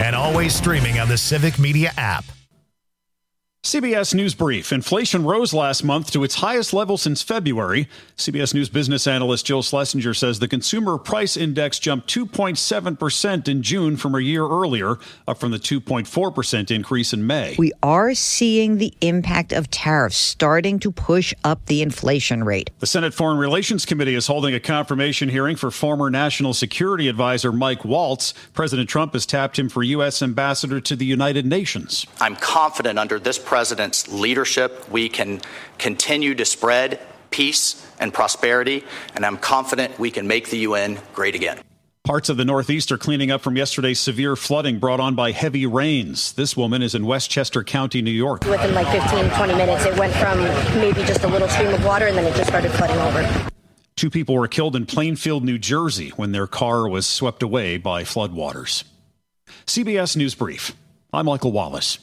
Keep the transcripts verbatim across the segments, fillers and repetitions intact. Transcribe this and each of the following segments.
and always streaming on the Civic Media app. C B S News Brief. Inflation rose last month to its highest level since February. C B S News business analyst Jill Schlesinger says the Consumer Price Index jumped two point seven percent in June from a year earlier, up from the two point four percent increase in May. We are seeing the impact of tariffs starting to push up the inflation rate. The Senate Foreign Relations Committee is holding a confirmation hearing for former National Security Advisor Mike Waltz. President Trump has tapped him for U S ambassador to the United Nations. I'm confident under this President's leadership, we can continue to spread peace and prosperity, and I'm confident we can make the U N great again. Parts of the Northeast are cleaning up from yesterday's severe flooding brought on by heavy rains. This woman is in Westchester County, New York. Within like fifteen, twenty minutes, it went from maybe just a little stream of water, and then it just started flooding over. Two people were killed in Plainfield, New Jersey, when their car was swept away by floodwaters. C B S News Brief. I'm Michael Wallace.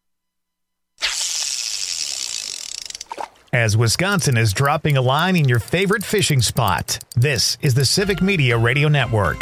As Wisconsin is dropping a line in your favorite fishing spot, this is the Civic Media Radio Network.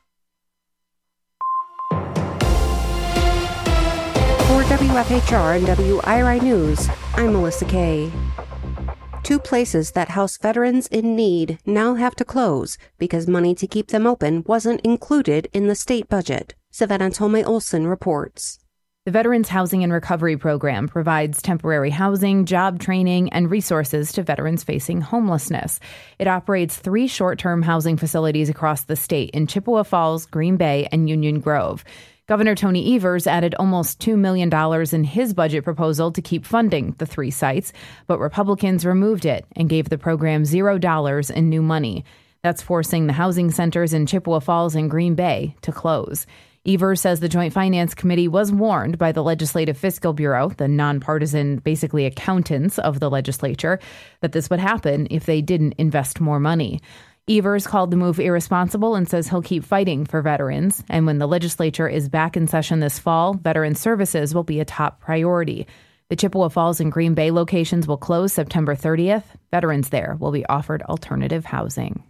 For W F H R and W I R I News, I'm Melissa Kay. Two places that house veterans in need now have to close because money to keep them open wasn't included in the state budget. Savannah Tolmay Olson reports. The Veterans Housing and Recovery Program provides temporary housing, job training, and resources to veterans facing homelessness. It operates three short-term housing facilities across the state in Chippewa Falls, Green Bay, and Union Grove. Governor Tony Evers added almost two million dollars in his budget proposal to keep funding the three sites, but Republicans removed it and gave the program zero dollars in new money. That's forcing the housing centers in Chippewa Falls and Green Bay to close. Evers says the Joint Finance Committee was warned by the Legislative Fiscal Bureau, the nonpartisan, basically accountants of the legislature, that this would happen if they didn't invest more money. Evers called the move irresponsible and says he'll keep fighting for veterans. And when the legislature is back in session this fall, veteran services will be a top priority. The Chippewa Falls and Green Bay locations will close September thirtieth. Veterans there will be offered alternative housing.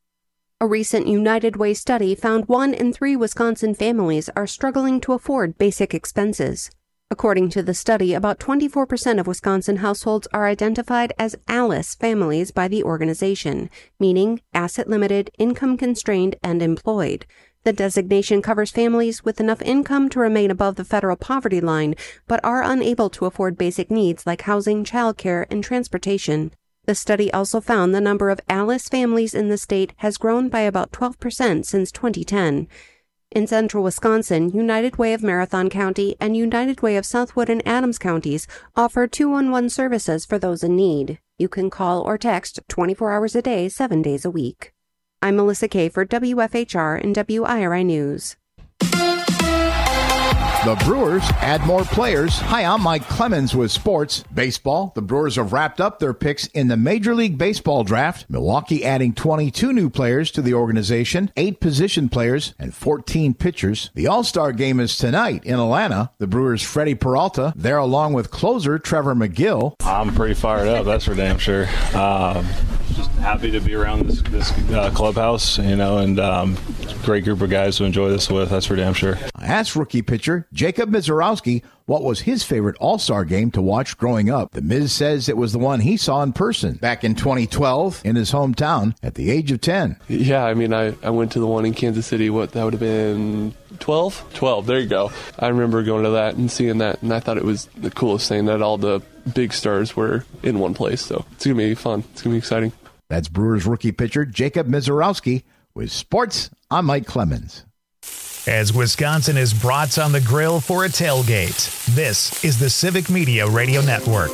A recent United Way study found one in three Wisconsin families are struggling to afford basic expenses. According to the study, about twenty-four percent of Wisconsin households are identified as ALICE families by the organization, meaning asset-limited, income-constrained, and employed. The designation covers families with enough income to remain above the federal poverty line, but are unable to afford basic needs like housing, childcare, and transportation. The study also found the number of ALICE families in the state has grown by about twelve percent since twenty ten. In central Wisconsin, United Way of Marathon County and United Way of Southwood and Adams counties offer two one one services for those in need. You can call or text twenty-four hours a day, seven days a week. I'm Melissa Kay for W F H R and W I R I News. The Brewers add more players. Hi, I'm Mike Clemens with sports. Baseball. The Brewers have wrapped up their picks in the Major League Baseball draft. Milwaukee adding twenty-two new players to the organization, eight position players, and fourteen pitchers. The All-Star game is tonight in Atlanta. The Brewers' Freddie Peralta there along with closer Trevor McGill. I'm pretty fired up, that's for damn sure. Um, just happy to be around this, this uh, clubhouse, you know, and um, great group of guys to enjoy this with, that's for damn sure. I asked rookie pitcher Jacob Mizorowski what was his favorite All-Star game to watch growing up. The Miz says it was the one he saw in person back in twenty twelve in his hometown at the age of ten. Yeah, I mean, I, I went to the one in Kansas City. What, that would have been twelve? twelve, there you go. I remember going to that and seeing that, and I thought it was the coolest thing that all the big stars were in one place. So it's going to be fun. It's going to be exciting. That's Brewers rookie pitcher Jacob Mizorowski. With sports, I'm Mike Clemens. As Wisconsin is brats on the grill for a tailgate, this is the Civic Media Radio Network.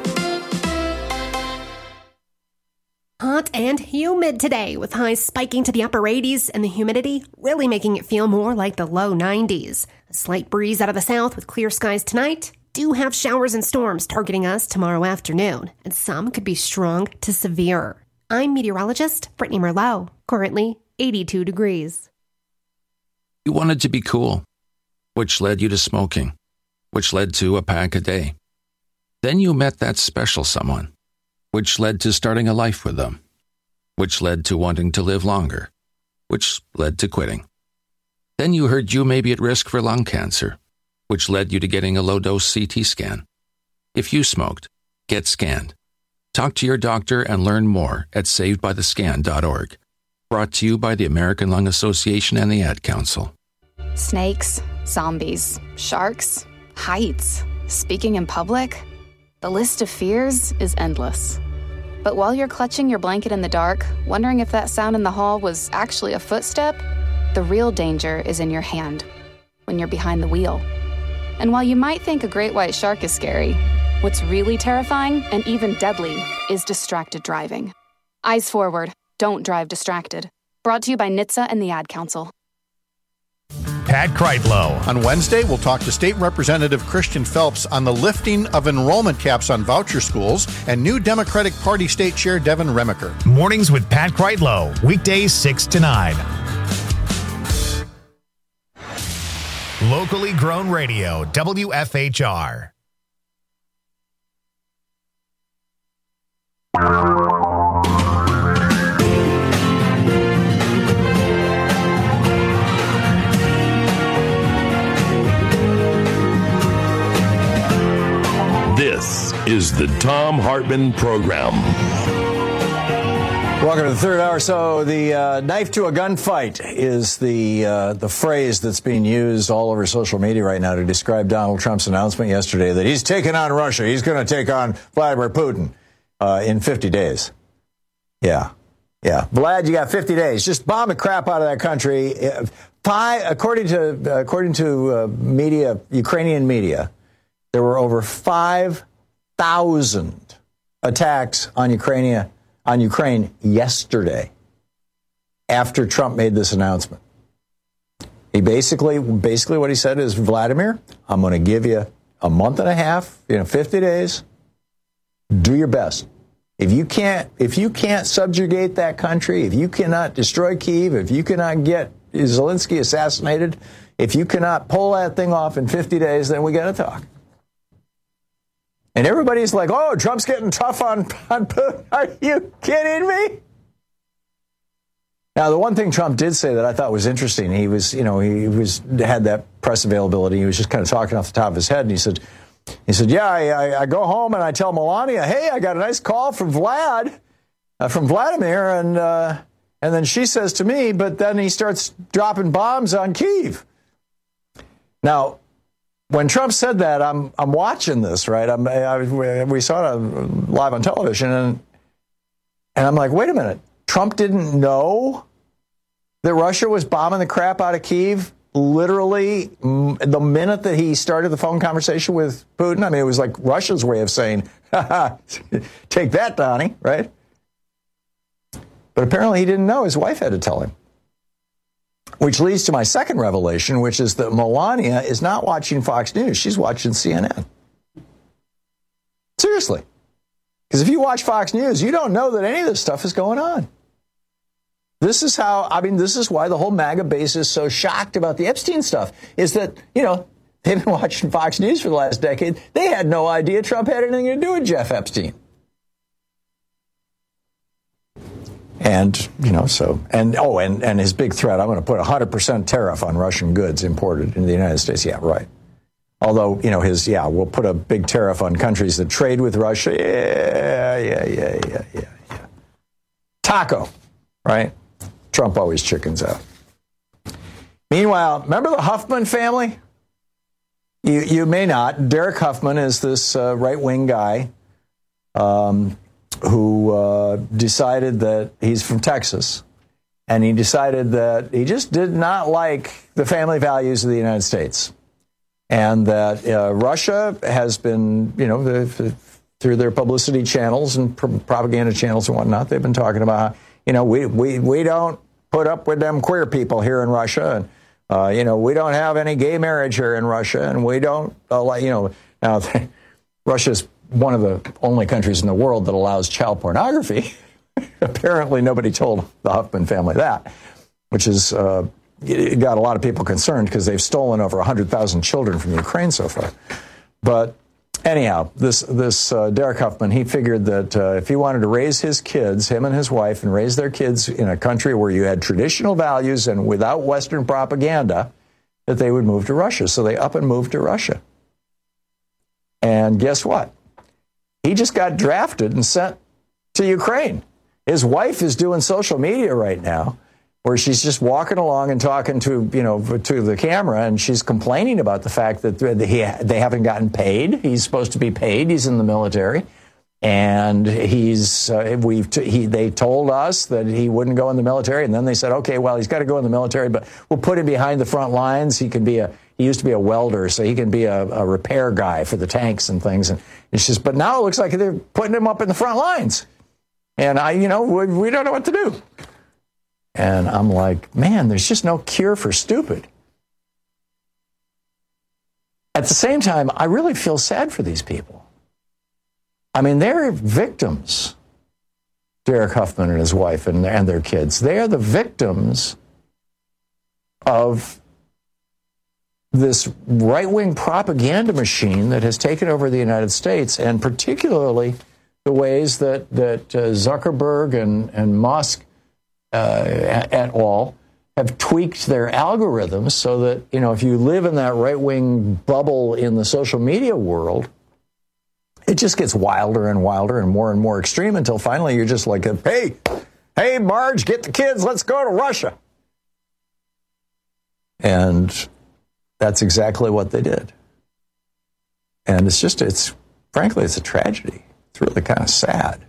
Hot and humid today, with highs spiking to the upper eighties and the humidity really making it feel more like the low nineties. A slight breeze out of the south with clear skies tonight. Do have showers and storms targeting us tomorrow afternoon, and some could be strong to severe. I'm meteorologist Brittany Merlot, currently eighty-two degrees. You wanted to be cool, which led you to smoking, which led to a pack a day. Then you met that special someone, which led to starting a life with them, which led to wanting to live longer, which led to quitting. Then you heard you may be at risk for lung cancer, which led you to getting a low-dose C T scan. If you smoked, get scanned. Talk to your doctor and learn more at saved by the scan dot org. Brought to you by the American Lung Association and the Ad Council. Snakes, zombies, sharks, heights, speaking in public. The list of fears is endless. But while you're clutching your blanket in the dark, wondering if that sound in the hall was actually a footstep, the real danger is in your hand, when you're behind the wheel. And while you might think a great white shark is scary, what's really terrifying and even deadly is distracted driving. Eyes forward, don't drive distracted. Brought to you by N H T S A and the Ad Council. Pat Kreitlow. On Wednesday, we'll talk to State Representative Christian Phelps on the lifting of enrollment caps on voucher schools and new Democratic Party State Chair Devin Remiker. Mornings with Pat Kreitlow, weekdays six to nine. Locally grown radio, W F H R. This is the Thom Hartmann Program. Welcome to the third hour. So the uh, knife to a gunfight is the uh, the phrase that's being used all over social media right now to describe Donald Trump's announcement yesterday that he's taking on Russia. He's going to take on Vladimir Putin uh, in fifty days. Yeah. Yeah. Vlad, you got fifty days. Just bomb the crap out of that country. Five, according to, according to uh, media, Ukrainian media, there were over five thousand attacks on Ukraine, on Ukraine yesterday after Trump made this announcement. He basically, basically what he said is, Vladimir, I'm going to give you a month and a half, you know, fifty days. Do your best. If you can't, if you can't subjugate that country, if you cannot destroy Kyiv, if you cannot get Zelensky assassinated, if you cannot pull that thing off in fifty days, then we got to talk. And everybody's like, oh, Trump's getting tough on, on Putin. Are you kidding me? Now, the one thing Trump did say that I thought was interesting, he was, you know, he was had that press availability. He was just kind of talking off the top of his head. And he said, he said, yeah, I, I go home and I tell Melania, hey, I got a nice call from Vlad, uh, from Vladimir. And, uh, and then she says to me, but then he starts dropping bombs on Kyiv. Now, when Trump said that, I'm I'm watching this, right? I'm, I, we saw it live on television, and and I'm like, wait a minute. Trump didn't know that Russia was bombing the crap out of Kyiv literally the minute that he started the phone conversation with Putin. I mean, it was like Russia's way of saying, take that, Donnie, right? But apparently he didn't know. His wife had to tell him. Which leads to my second revelation, which is that Melania is not watching Fox News. She's watching C N N. Seriously. Because if you watch Fox News, you don't know that any of this stuff is going on. This is how, I mean, this is why the whole MAGA base is so shocked about the Epstein stuff, is that, you know, they've been watching Fox News for the last decade. They had no idea Trump had anything to do with Jeff Epstein. And, you know, so, and, oh, and, and his big threat, I'm going to put a one hundred percent tariff on Russian goods imported into the United States. Yeah, right. Although, you know, his, yeah, we'll put a big tariff on countries that trade with Russia. Yeah, yeah, yeah, yeah, yeah, yeah. Taco, right? Trump always chickens out. Meanwhile, remember the Huffman family? You, you may not. Derek Huffman is this uh, right-wing guy. Um... who uh, decided that he's from Texas, and he decided that he just did not like the family values of the United States, and that uh, Russia has been, you know, the, the, through their publicity channels and pr- propaganda channels and whatnot, they've been talking about, you know, we, we, we don't put up with them queer people here in Russia, and, uh, you know, we don't have any gay marriage here in Russia, and we don't, uh, you know, now Russia's one of the only countries in the world that allows child pornography. Apparently nobody told the Huffman family that, which is uh, it got a lot of people concerned because they've stolen over one hundred thousand children from Ukraine so far. But anyhow, this this uh, Derek Huffman, he figured that uh, if he wanted to raise his kids, him and his wife, and raise their kids in a country where you had traditional values and without Western propaganda, that they would move to Russia. So they up and moved to Russia. And guess what? He just got drafted and sent to Ukraine. His wife is doing social media right now, where she's just walking along and talking to, you know, to the camera, and she's complaining about the fact that he, they haven't gotten paid. He's supposed to be paid. He's in the military, and he's uh, we've t- he they told us that he wouldn't go in the military, and then they said, okay, well, he's got to go in the military, but we'll put him behind the front lines. He can be a he used to be a welder, so he can be a, a repair guy for the tanks and things. And it's just, but now it looks like they're putting him up in the front lines, and I, you know, we, we don't know what to do. And I'm like, man, there's just no cure for stupid. At the same time, I really feel sad for these people. I mean, they're victims, Derek Huffman and his wife and, and their kids. They are the victims of this right-wing propaganda machine that has taken over the United States, and particularly the ways that, that uh, Zuckerberg and, and Musk Uh, at all have tweaked their algorithms so that, you know, if you live in that right-wing bubble in the social media world, it just gets wilder and wilder and more and more extreme until finally you're just like, hey, hey, Marge, get the kids, let's go to Russia. And that's exactly what they did. And it's just, it's, frankly, it's a tragedy. It's really kind of sad.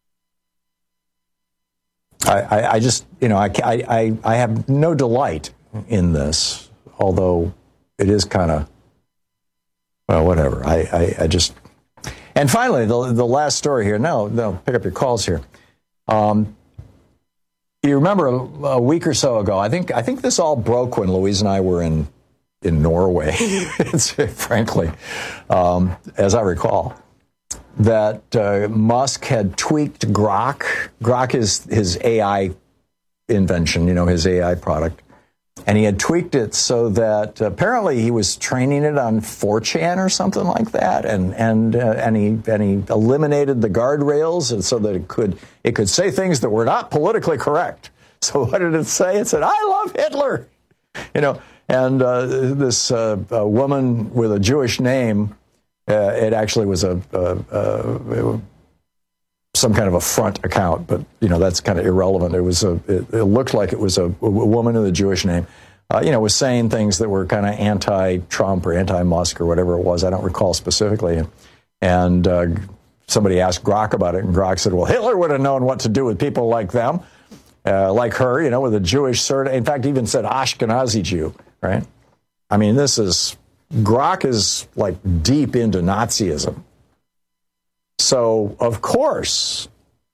I, I, I just, you know, I, I, I have no delight in this, although it is kind of, well, whatever. I, I, I just, and finally, the the last story here. No, no, pick up your calls here. Um, you remember a, a week or so ago? I think I think this all broke when Louise and I were in in Norway. It's, frankly, um, as I recall. That uh, Musk had tweaked Grok. Grok is his A I invention, you know, his A I product. And he had tweaked it so that apparently he was training it on four chan or something like that. And and uh, and he and he eliminated the guardrails and so that it could it could say things that were not politically correct. So what did it say? It said, "I love Hitler," you know. And uh, this uh, a woman with a Jewish name. Uh, it actually was a, a, a some kind of a front account, but you know that's kind of irrelevant. It was a. It, it looked like it was a, a woman with a Jewish name. Uh, you know, was saying things that were kind of anti-Trump or anti-Musk or whatever it was. I don't recall specifically. And uh, somebody asked Grok about it, and Grok said, "Well, Hitler would have known what to do with people like them, uh, like her. You know, with a Jewish surname. In fact, even said Ashkenazi Jew. Right? I mean, this is." Grok is like deep into Nazism. So, of course,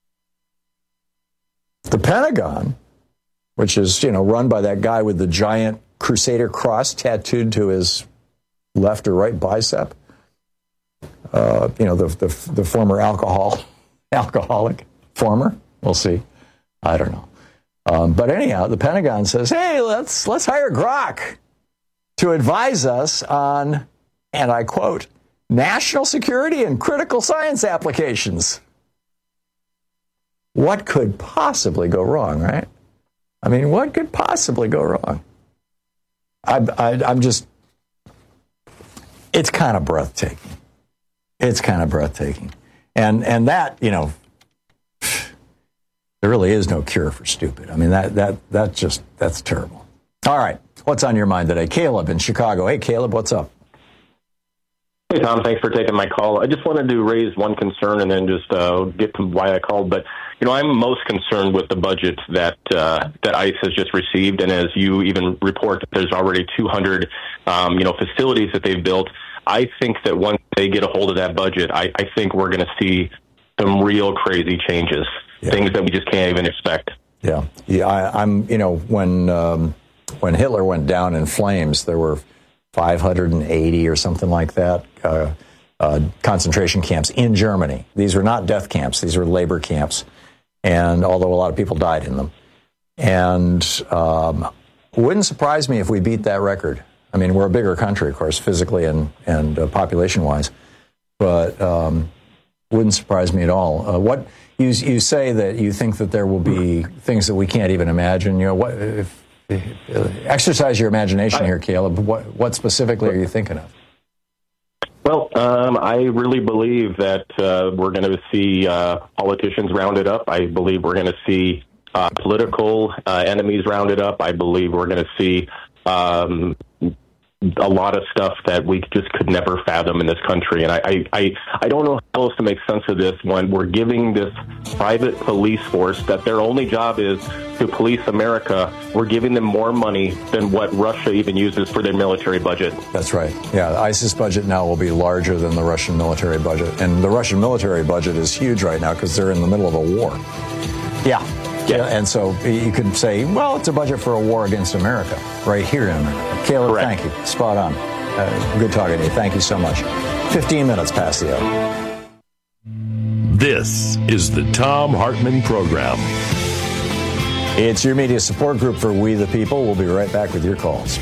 the Pentagon, which is, you know, run by that guy with the giant Crusader cross tattooed to his left or right bicep, uh, you know, the, the the former alcohol, alcoholic, former, we'll see. I don't know. Um, but anyhow, the Pentagon says, hey, let's let's hire Grok to advise us on, and I quote, national security and critical science applications. What could possibly go wrong, right? I mean, what could possibly go wrong? I, I, I'm just, it's kind of breathtaking. It's kind of breathtaking. And and that, you know, there really is no cure for stupid. I mean, that that that just, that's terrible. All right. What's on your mind today? Caleb in Chicago. Hey, Caleb, what's up? Hey, Tom, thanks for taking my call. I just wanted to raise one concern and then just uh, get to why I called. But, you know, I'm most concerned with the budget that uh, that ICE has just received. And as you even report, there's already two hundred, um, you know, facilities that they've built. I think that once they get a hold of that budget, I, I think we're going to see some real crazy changes, yeah. Things that we just can't even expect. Yeah. Yeah. I, I'm, you know, when... Um When Hitler went down in flames, there were five hundred eighty or something like that uh, uh, concentration camps in Germany. These were not death camps. These were labor camps. And although a lot of people died in them. And um, wouldn't surprise me if we beat that record. I mean, we're a bigger country, of course, physically and, and uh, population-wise. but um, wouldn't surprise me at all. Uh, what you you say that you think that there will be things that we can't even imagine. You know, what if, if, uh, exercise your imagination here, Caleb. What what specifically are you thinking of? Well, um, I really believe that uh, we're going to see uh, politicians rounded up. I believe we're going to see uh, political uh, enemies rounded up. I believe we're going to see um, a lot of stuff that we just could never fathom in this country. And I, I, I, I don't know how else to make sense of this when we're giving this private police force that their only job is to police America. We're giving them more money than what Russia even uses for their military budget. That's right. Yeah, the ISIS budget now will be larger than the Russian military budget. And the Russian military budget is huge right now because they're in the middle of a war. Yeah. Yeah, and so you could say, well, it's a budget for a war against America, right here in America. Caleb, Correct. Thank you. Spot on. Uh, good talking to you. Thank you so much. fifteen minutes past the hour. This is the Thom Hartmann Program. It's your media support group for We the People. We'll be right back with your calls.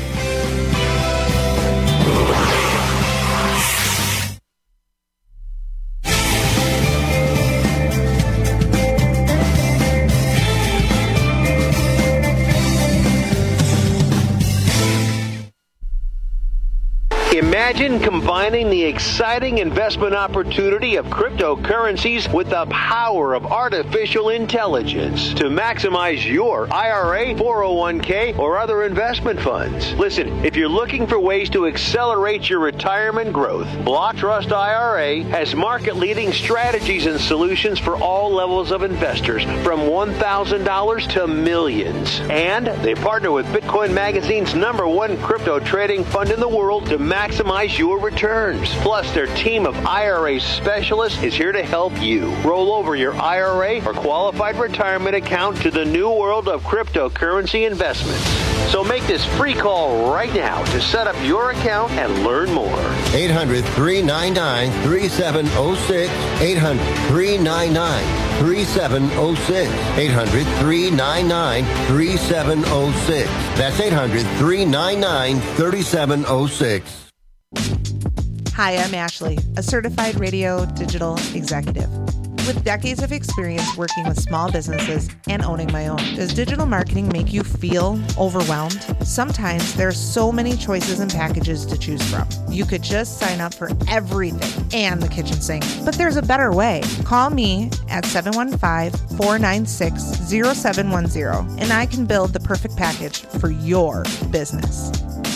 Imagine combining the exciting investment opportunity of cryptocurrencies with the power of artificial intelligence to maximize your I R A, four oh one k, or other investment funds. Listen, if you're looking for ways to accelerate your retirement growth, Block Trust I R A has market-leading strategies and solutions for all levels of investors, from one thousand dollars to millions. And they partner with Bitcoin Magazine's number one crypto trading fund in the world to maximize your returns. Plus, their team of I R A specialists is here to help you roll over your I R A or qualified retirement account to the new world of cryptocurrency investments. So make this free call right now to set up your account and learn more. eight hundred, three nine nine, three seven zero six. eight hundred, three nine nine, three seven zero six. eight hundred, three nine nine, three seven zero six. That's eight hundred, three nine nine, three seven zero six. Hi, I'm Ashley, a certified radio digital executive. With decades of experience working with small businesses and owning my own, does digital marketing make you feel overwhelmed? Sometimes there are so many choices and packages to choose from. You could just sign up for everything and the kitchen sink. But there's a better way. Call me at seven one five, four nine six, zero seven one zero and I can build the perfect package for your business.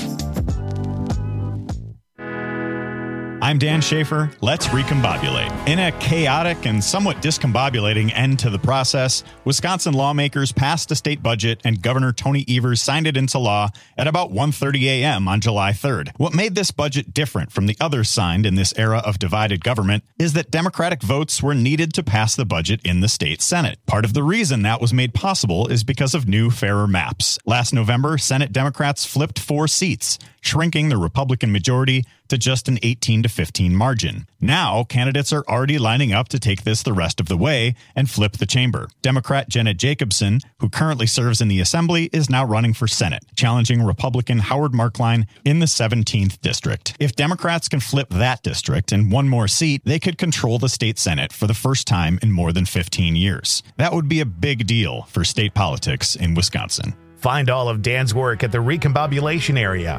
I'm Dan Schaefer. Let's recombobulate. In a chaotic and somewhat discombobulating end to the process, Wisconsin lawmakers passed a state budget and Governor Tony Evers signed it into law at about one thirty a.m. on July third. What made this budget different from the others signed in this era of divided government is that Democratic votes were needed to pass the budget in the state Senate. Part of the reason that was made possible is because of new, fairer maps. Last November, Senate Democrats flipped four seats, shrinking the Republican majority to just an eighteen to fifteen margin. Now, candidates are already lining up to take this the rest of the way and flip the chamber. Democrat Jenna Jacobson, who currently serves in the Assembly, is now running for Senate, challenging Republican Howard Markline in the seventeenth district. If Democrats can flip that district and one more seat, they could control the state Senate for the first time in more than fifteen years. That would be a big deal for state politics in Wisconsin. Find all of Dan's work at the Recombobulation area.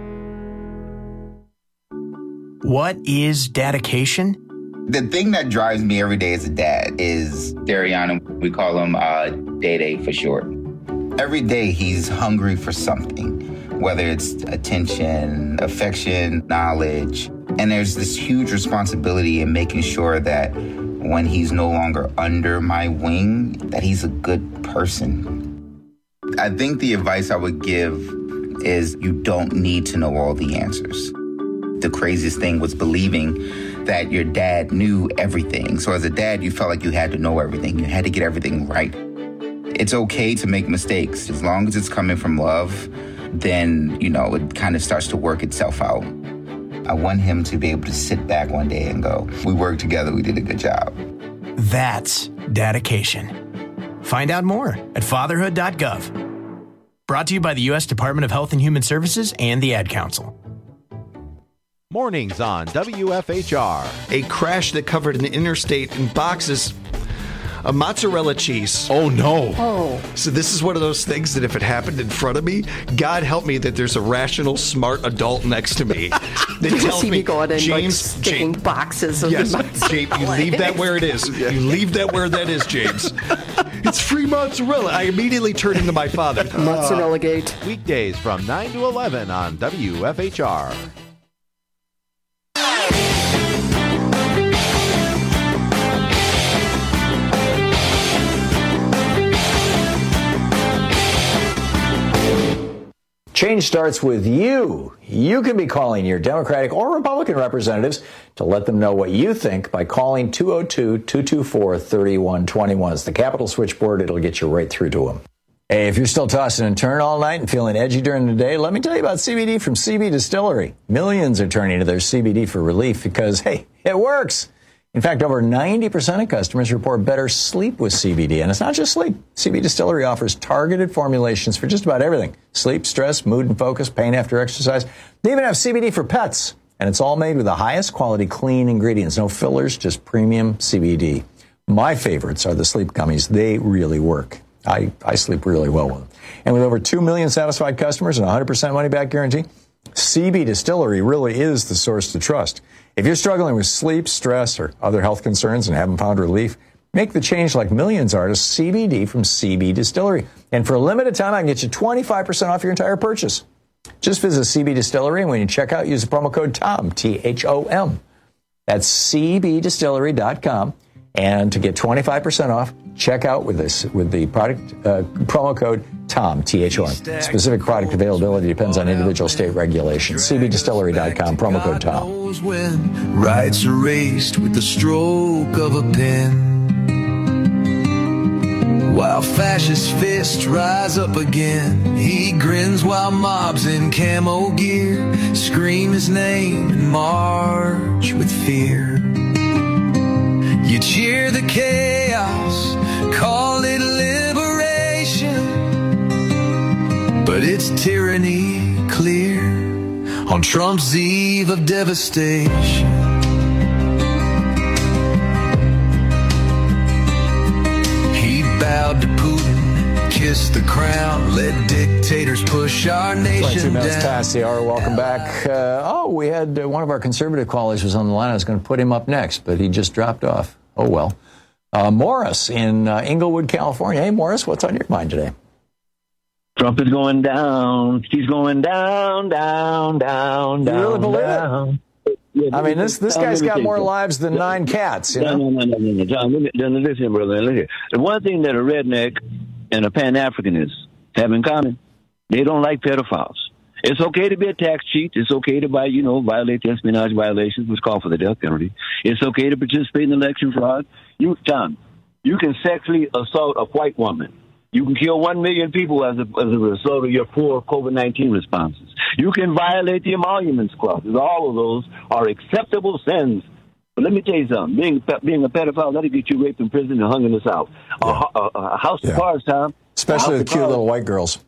What is dedication? The thing that drives me every day as a dad is Darian. We call him uh, Day-Day for short. Every day he's hungry for something, whether it's attention, affection, knowledge. And there's this huge responsibility in making sure that when he's no longer under my wing, that he's a good person. I think the advice I would give is you don't need to know all the answers. The craziest thing was believing that your dad knew everything. So as a dad, you felt like you had to know everything. You had to get everything right. It's okay to make mistakes. As long as it's coming from love, then, you know, it kind of starts to work itself out. I want him to be able to sit back one day and go, we worked together, we did a good job. That's dedication. Find out more at fatherhood dot gov. Brought to you by the U S Department of Health and Human Services and the Ad Council. Mornings on W F H R. A crash that covered an interstate in boxes of mozzarella cheese. Oh, no. Oh. So this is one of those things that if it happened in front of me, God help me that there's a rational, smart adult next to me that tells me, Gordon, James, like sticking James, boxes of yes, mozzarella. James, you leave that where it is. You leave that where that is, James. It's free mozzarella. I immediately turned into my father. Mozzarella gate. Weekdays from nine to eleven on W F H R. Change starts with you. You can be calling your Democratic or Republican representatives to let them know what you think by calling two oh two, two two four, three one two one. It's the Capitol switchboard. It'll get you right through to them. Hey, if you're still tossing and turning all night and feeling edgy during the day, let me tell you about C B D from C B Distillery. Millions are turning to their C B D for relief because, hey, it works. In fact, over ninety percent of customers report better sleep with C B D. And it's not just sleep. C B Distillery offers targeted formulations for just about everything. Sleep, stress, mood and focus, pain after exercise. They even have C B D for pets. And it's all made with the highest quality clean ingredients. No fillers, just premium C B D. My favorites are the sleep gummies. They really work. I, I sleep really well with them. And with over two million satisfied customers and a one hundred percent money-back guarantee, C B Distillery really is the source to trust. If you're struggling with sleep, stress, or other health concerns and haven't found relief, make the change like millions are to C B D from C B Distillery. And for a limited time, I can get you twenty-five percent off your entire purchase. Just visit C B Distillery, and when you check out, use the promo code TOM, T H O M. That's C B distillery dot com. And to get twenty-five percent off, check out with this with the product uh, promo code TOM, T H O M. Specific product availability depends on individual state regulations. C B distillery dot com, promo code TOM. When rights erased with the stroke of a pen, while fascist fists rise up again, he grins while mobs in camo gear scream his name and march with fear. You cheer the chaos, call it liberation, but it's tyranny clear on Trump's eve of devastation. He bowed to Putin, kissed the crown, let dictators push our nation like two minutes down. Past the hour. Welcome back. Uh, oh, we had uh, one of our conservative callers was on the line. I was going to put him up next, but he just dropped off. Oh, well. Uh, Morris in uh, Inglewood, California. Hey, Morris, what's on your mind today? Trump is going down. He's going down, down, down, down. You really believe down. it? Yeah, I mean, this this John, guy's got more you. lives than nine cats, you know? No, no, no, no, no, John, let me, John, listen, brother, listen. The one thing that a redneck and a Pan-Africanist have in common, they don't like pedophiles. It's okay to be a tax cheat. It's okay to, buy, you know, violate the espionage violations, which call for the death penalty. It's okay to participate in election fraud. You, John, you can sexually assault a white woman. You can kill one million people as a, as a result of your poor COVID nineteen responses. You can violate the emoluments clauses. All of those are acceptable sins. But let me tell you something. Being, being a pedophile, that'll get you raped in prison and hung in the South. Yeah. A, a, a house of yeah. cards, Tom. Especially the cute little white girls.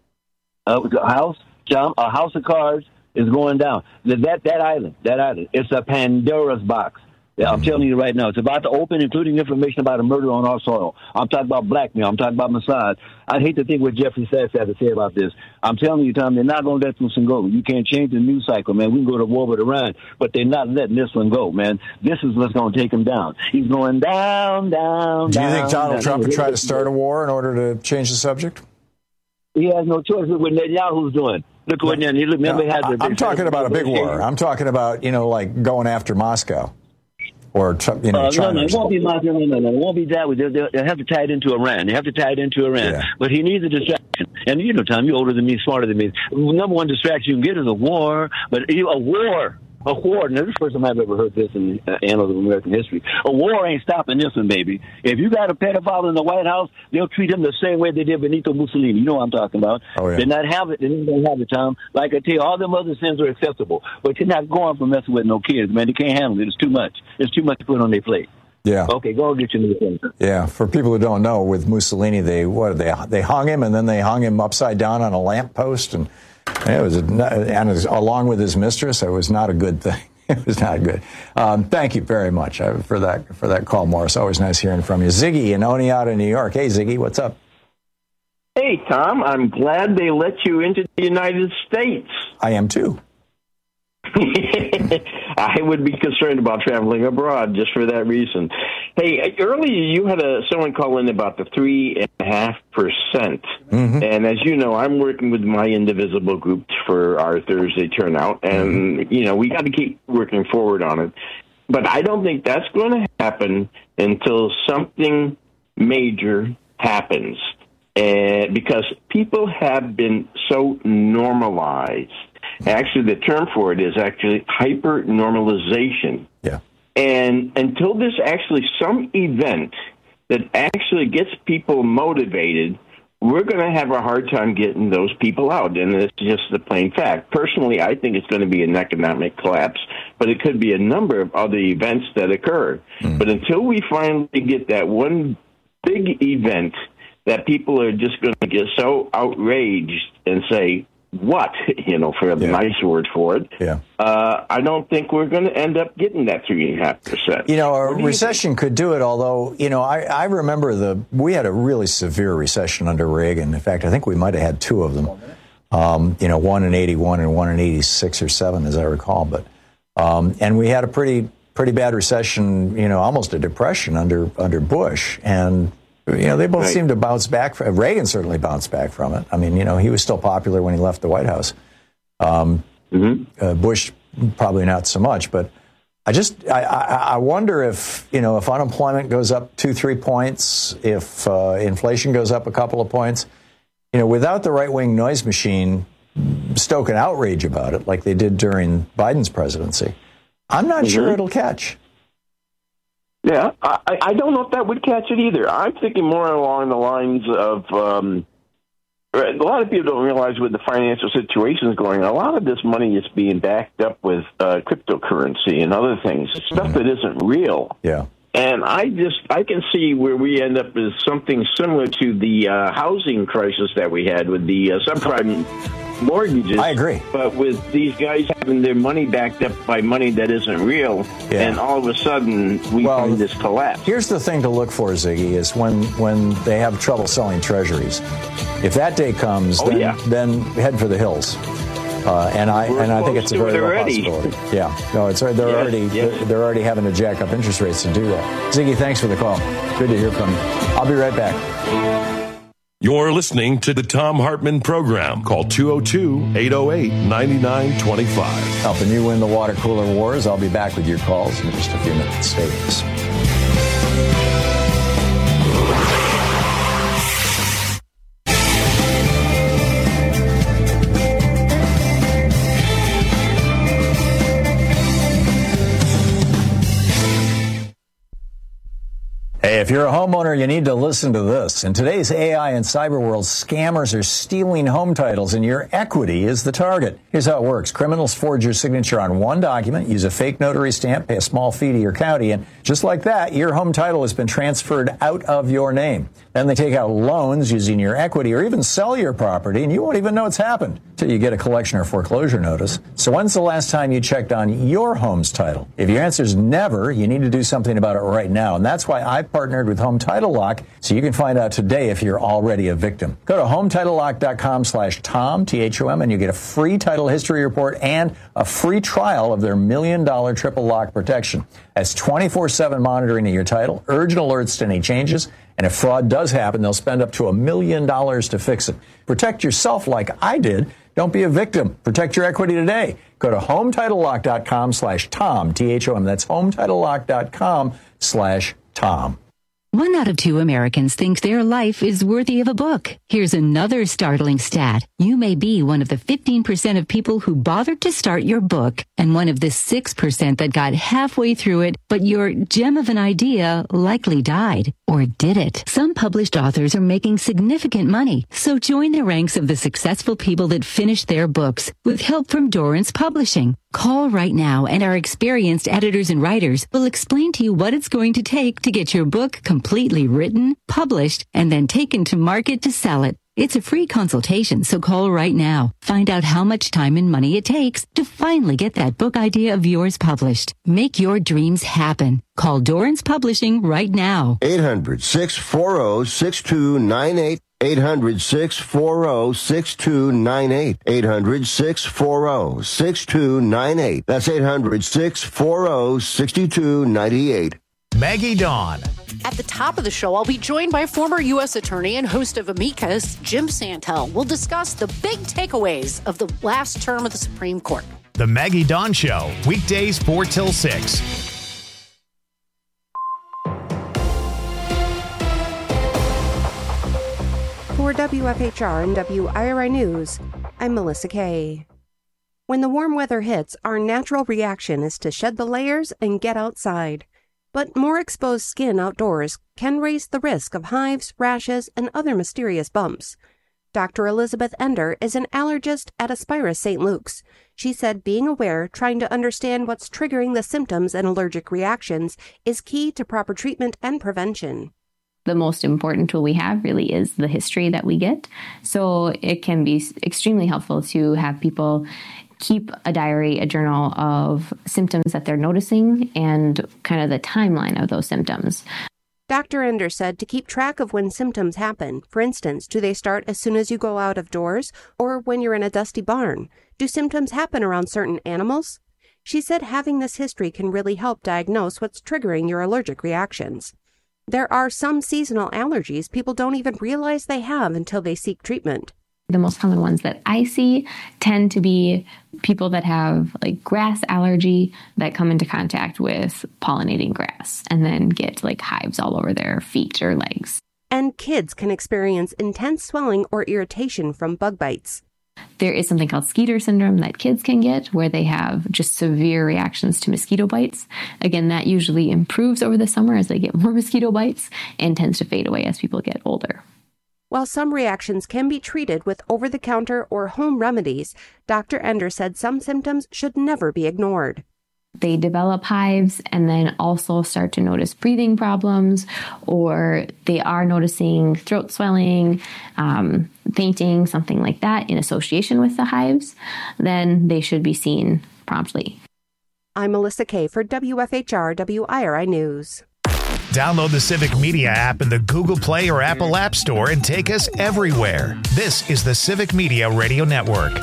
Uh, a house, John, a house of cards is going down. That, that island, that island, it's a Pandora's box. Yeah, I'm telling you right now, it's about to open, including information about a murder on our soil. I'm talking about blackmail. I'm talking about Mossad. I'd hate to think what Jeffrey Sachs had to say about this. I'm telling you, Tom, they're not going to let this one go. You can't change the news cycle, man. We can go to war with Iran, but they're not letting this one go, man. This is what's going to take him down. He's going down, down, Do you down, think Donald down. Trump would try to start a war in order to change the subject? He has no choice. Look what Netanyahu's doing. Look what Netanyahu. Look, remember, no, had the, I'm talking about a big war. I'm talking about, you know, like going after Moscow. Or, you know, uh, China. No, no, it won't be Moscow. No, no, no, it won't be that way. They'll, they'll have to tie it into Iran. They have to tie it into Iran. Yeah. But he needs a distraction. And you know, Tom, you're older than me, smarter than me. Number one distraction you can get is a war. But a war, a war. Now, this is the first time I've ever heard this in uh, annals of American history. A war ain't stopping this one, baby. If you got a pedophile in the White House, they'll treat him the same way they did Benito Mussolini. You know what I'm talking about. Oh, yeah. They're not having it. They're not going to have it, Tom. Like I tell you, all them other sins are acceptable. But you're not going for messing with no kids, man. They can't handle it. It's too much. It's too much to put on their plate. Yeah. Okay, go and get your new thing. Yeah. For people who don't know, with Mussolini, they what they they hung him and then they hung him upside down on a lamppost and It was, a, and it was, along with his mistress, it was not a good thing. It was not good. Um, thank you very much for that for that call, Morris. Always nice hearing from you. Ziggy in Oneonta, New York. Hey, Ziggy, what's up? Hey, Tom. I'm glad they let you into the United States. I am too. I would be concerned about traveling abroad just for that reason. Hey, earlier you had a, someone call in about the three and a half percent, and as you know, I'm working with my Indivisible group for our Thursday turnout, and mm-hmm. you know we got to keep working forward on it. But I don't think that's going to happen until something major happens, and because people have been so normalized. Actually, the term for it is actually hyper-normalization. Yeah. And until there's actually some event that actually gets people motivated, we're going to have a hard time getting those people out. And it's just the plain fact. Personally, I think it's going to be an economic collapse, but it could be a number of other events that occur. Mm. But until we finally get that one big event that people are just going to get so outraged and say, what, you know, for the yeah. nice word for it, yeah. uh, I don't think we're going to end up getting that three and a half percent. You know, a recession could do it, although, you know, I, I remember the, we had a really severe recession under Reagan. In fact, I think we might have had two of them, um, you know, one in eighty-one and one in eighty-six or seven, as I recall. But, um, and we had a pretty, pretty bad recession, you know, almost a depression under, under Bush. And, you know, they both right. seem to bounce back. From, Reagan certainly bounced back from it. I mean, you know, he was still popular when he left the White House. Um, mm-hmm. uh, Bush, probably not so much. But I just, I, I, I wonder if, you know, if unemployment goes up two, three points, if uh, inflation goes up a couple of points, you know, without the right-wing noise machine stoking outrage about it, like they did during Biden's presidency, I'm not mm-hmm. sure it'll catch. Yeah, I, I don't know if that would catch it either. I'm thinking more along the lines of um, a lot of people don't realize with the financial situations going on, a lot of this money is being backed up with uh, cryptocurrency and other things, stuff mm-hmm. that isn't real. Yeah. And I just, I can see where we end up as something similar to the uh, housing crisis that we had with the uh, subprime mortgages. I agree. But with these guys having their money backed up by money that isn't real, yeah. and all of a sudden we well, find this collapse. Here's the thing to look for, Ziggy, is when, when they have trouble selling treasuries. If that day comes, oh, then, yeah. then head for the hills. Uh, and I We're and I think it's a very real already. possibility. Yeah, no, it's they're yes, already yes. They're, they're already having to jack up interest rates to do that. Ziggy, thanks for the call. Good to hear from you. I'll be right back. You're listening to the Thom Hartmann Program. Call two oh two, eight oh eight, nine nine two five. Helping you win the water cooler wars. I'll be back with your calls in just a few minutes. Stay with us. Hey, if you're a homeowner, you need to listen to this. In today's A I and cyber world, scammers are stealing home titles, and your equity is the target. Here's how it works. Criminals forge your signature on one document, use a fake notary stamp, pay a small fee to your county, and just like that, your home title has been transferred out of your name. Then they take out loans using your equity or even sell your property, and you won't even know it's happened until you get a collection or foreclosure notice. So when's the last time you checked on your home's title? If your answer is never, you need to do something about it right now, and that's why I've partnered with Home Title Lock, so you can find out today if you're already a victim. Go to home title lock dot com slash Tom, T H O M, and you get a free title history report and a free trial of their million dollar triple lock protection. That's twenty-four seven monitoring of your title, urgent alerts to any changes, and if fraud does happen, they'll spend up to a million dollars to fix it. Protect yourself like I did. Don't be a victim. Protect your equity today. Go to home title lock dot com slash Tom, T H O M. That's home title lock dot com slash Tom. One out of two Americans thinks their life is worthy of a book. Here's another startling stat. You may be one of the fifteen percent of people who bothered to start your book and one of the six percent that got halfway through it, but your gem of an idea likely died. Or did it? Some published authors are making significant money, so join the ranks of the successful people that finished their books with help from Dorrance Publishing. Call right now and our experienced editors and writers will explain to you what it's going to take to get your book completely written, published, and then taken to market to sell it. It's a free consultation, so call right now. Find out how much time and money it takes to finally get that book idea of yours published. Make your dreams happen. Call Dorrance Publishing right now. eight hundred, six four zero, six two nine eight. eight hundred, six four zero, six two nine eight. eight hundred, six four zero, six two nine eight. That's eight hundred, six four zero, six two nine eight. Maggie Dawn. At the top of the show, I'll be joined by former U S Attorney and host of Amicus, Jim Santel. We'll discuss the big takeaways of the last term of the Supreme Court. The Maggie Dawn Show, weekdays four till six. For W F H R and W I R I News, I'm Melissa Kay. When the warm weather hits, our natural reaction is to shed the layers and get outside. But more exposed skin outdoors can raise the risk of hives, rashes, and other mysterious bumps. Doctor Elizabeth Ender is an allergist at Aspira Saint Luke's. She said being aware, trying to understand what's triggering the symptoms and allergic reactions is key to proper treatment and prevention. The most important tool we have really is the history that we get. So it can be extremely helpful to have people keep a diary, a journal of symptoms that they're noticing and kind of the timeline of those symptoms. Doctor Ender said to keep track of when symptoms happen. For instance, do they start as soon as you go out of doors or when you're in a dusty barn? Do symptoms happen around certain animals? She said having this history can really help diagnose what's triggering your allergic reactions. There are some seasonal allergies people don't even realize they have until they seek treatment. The most common ones that I see tend to be people that have like grass allergy that come into contact with pollinating grass and then get like hives all over their feet or legs. And kids can experience intense swelling or irritation from bug bites. There is something called Skeeter syndrome that kids can get where they have just severe reactions to mosquito bites. Again, that usually improves over the summer as they get more mosquito bites and tends to fade away as people get older. While some reactions can be treated with over-the-counter or home remedies, Doctor Ender said some symptoms should never be ignored. They develop hives and then also start to notice breathing problems, or they are noticing throat swelling, um, fainting, something like that in association with the hives, then they should be seen promptly. I'm Melissa Kay for W F H R W I R I News. Download the Civic Media app in the Google Play or Apple App Store and take us everywhere. This is the Civic Media Radio Network.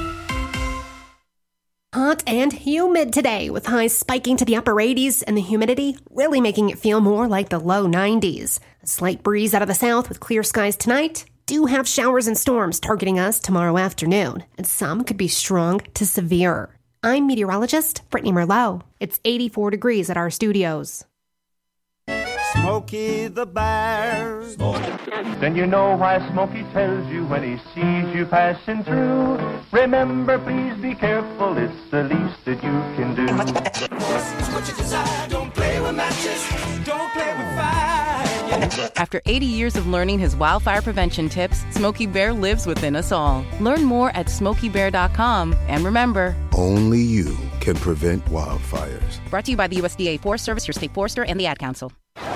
Hot and humid today, with highs spiking to the upper eighties and the humidity really making it feel more like the low nineties. A slight breeze out of the south with clear skies tonight. Do have showers and storms targeting us tomorrow afternoon, and some could be strong to severe. I'm meteorologist Brittany Merlot. It's eighty-four degrees at our studios. Smokey the Bear. Then you know why Smokey tells you when he sees you passing through. Remember, please be careful, it's the least that you can do. What you desire, don't play with matches, don't play with fire. After eighty years of learning his wildfire prevention tips, Smokey Bear lives within us all. Learn more at smokey bear dot com. And remember, only you can prevent wildfires. Brought to you by the U S D A Forest Service, your state forester, and the Ad Council.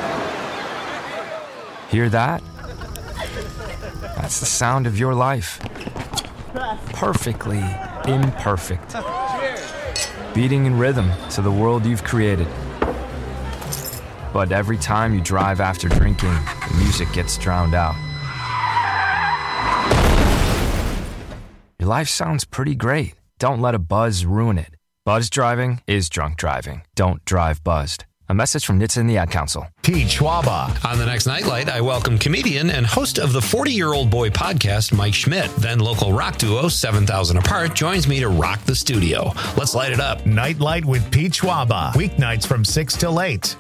Hear that? That's the sound of your life. Perfectly imperfect. Beating in rhythm to the world you've created. But every time you drive after drinking, the music gets drowned out. Your life sounds pretty great. Don't let a buzz ruin it. Buzz driving is drunk driving. Don't drive buzzed. A message from N H T S A and the Ad Council. Pete Schwaba. On the next Nightlight, I welcome comedian and host of the forty-Year-Old Boy podcast, Mike Schmidt. Then local rock duo seven thousand Apart joins me to rock the studio. Let's light it up. Nightlight with Pete Schwaba. Weeknights from six till eight.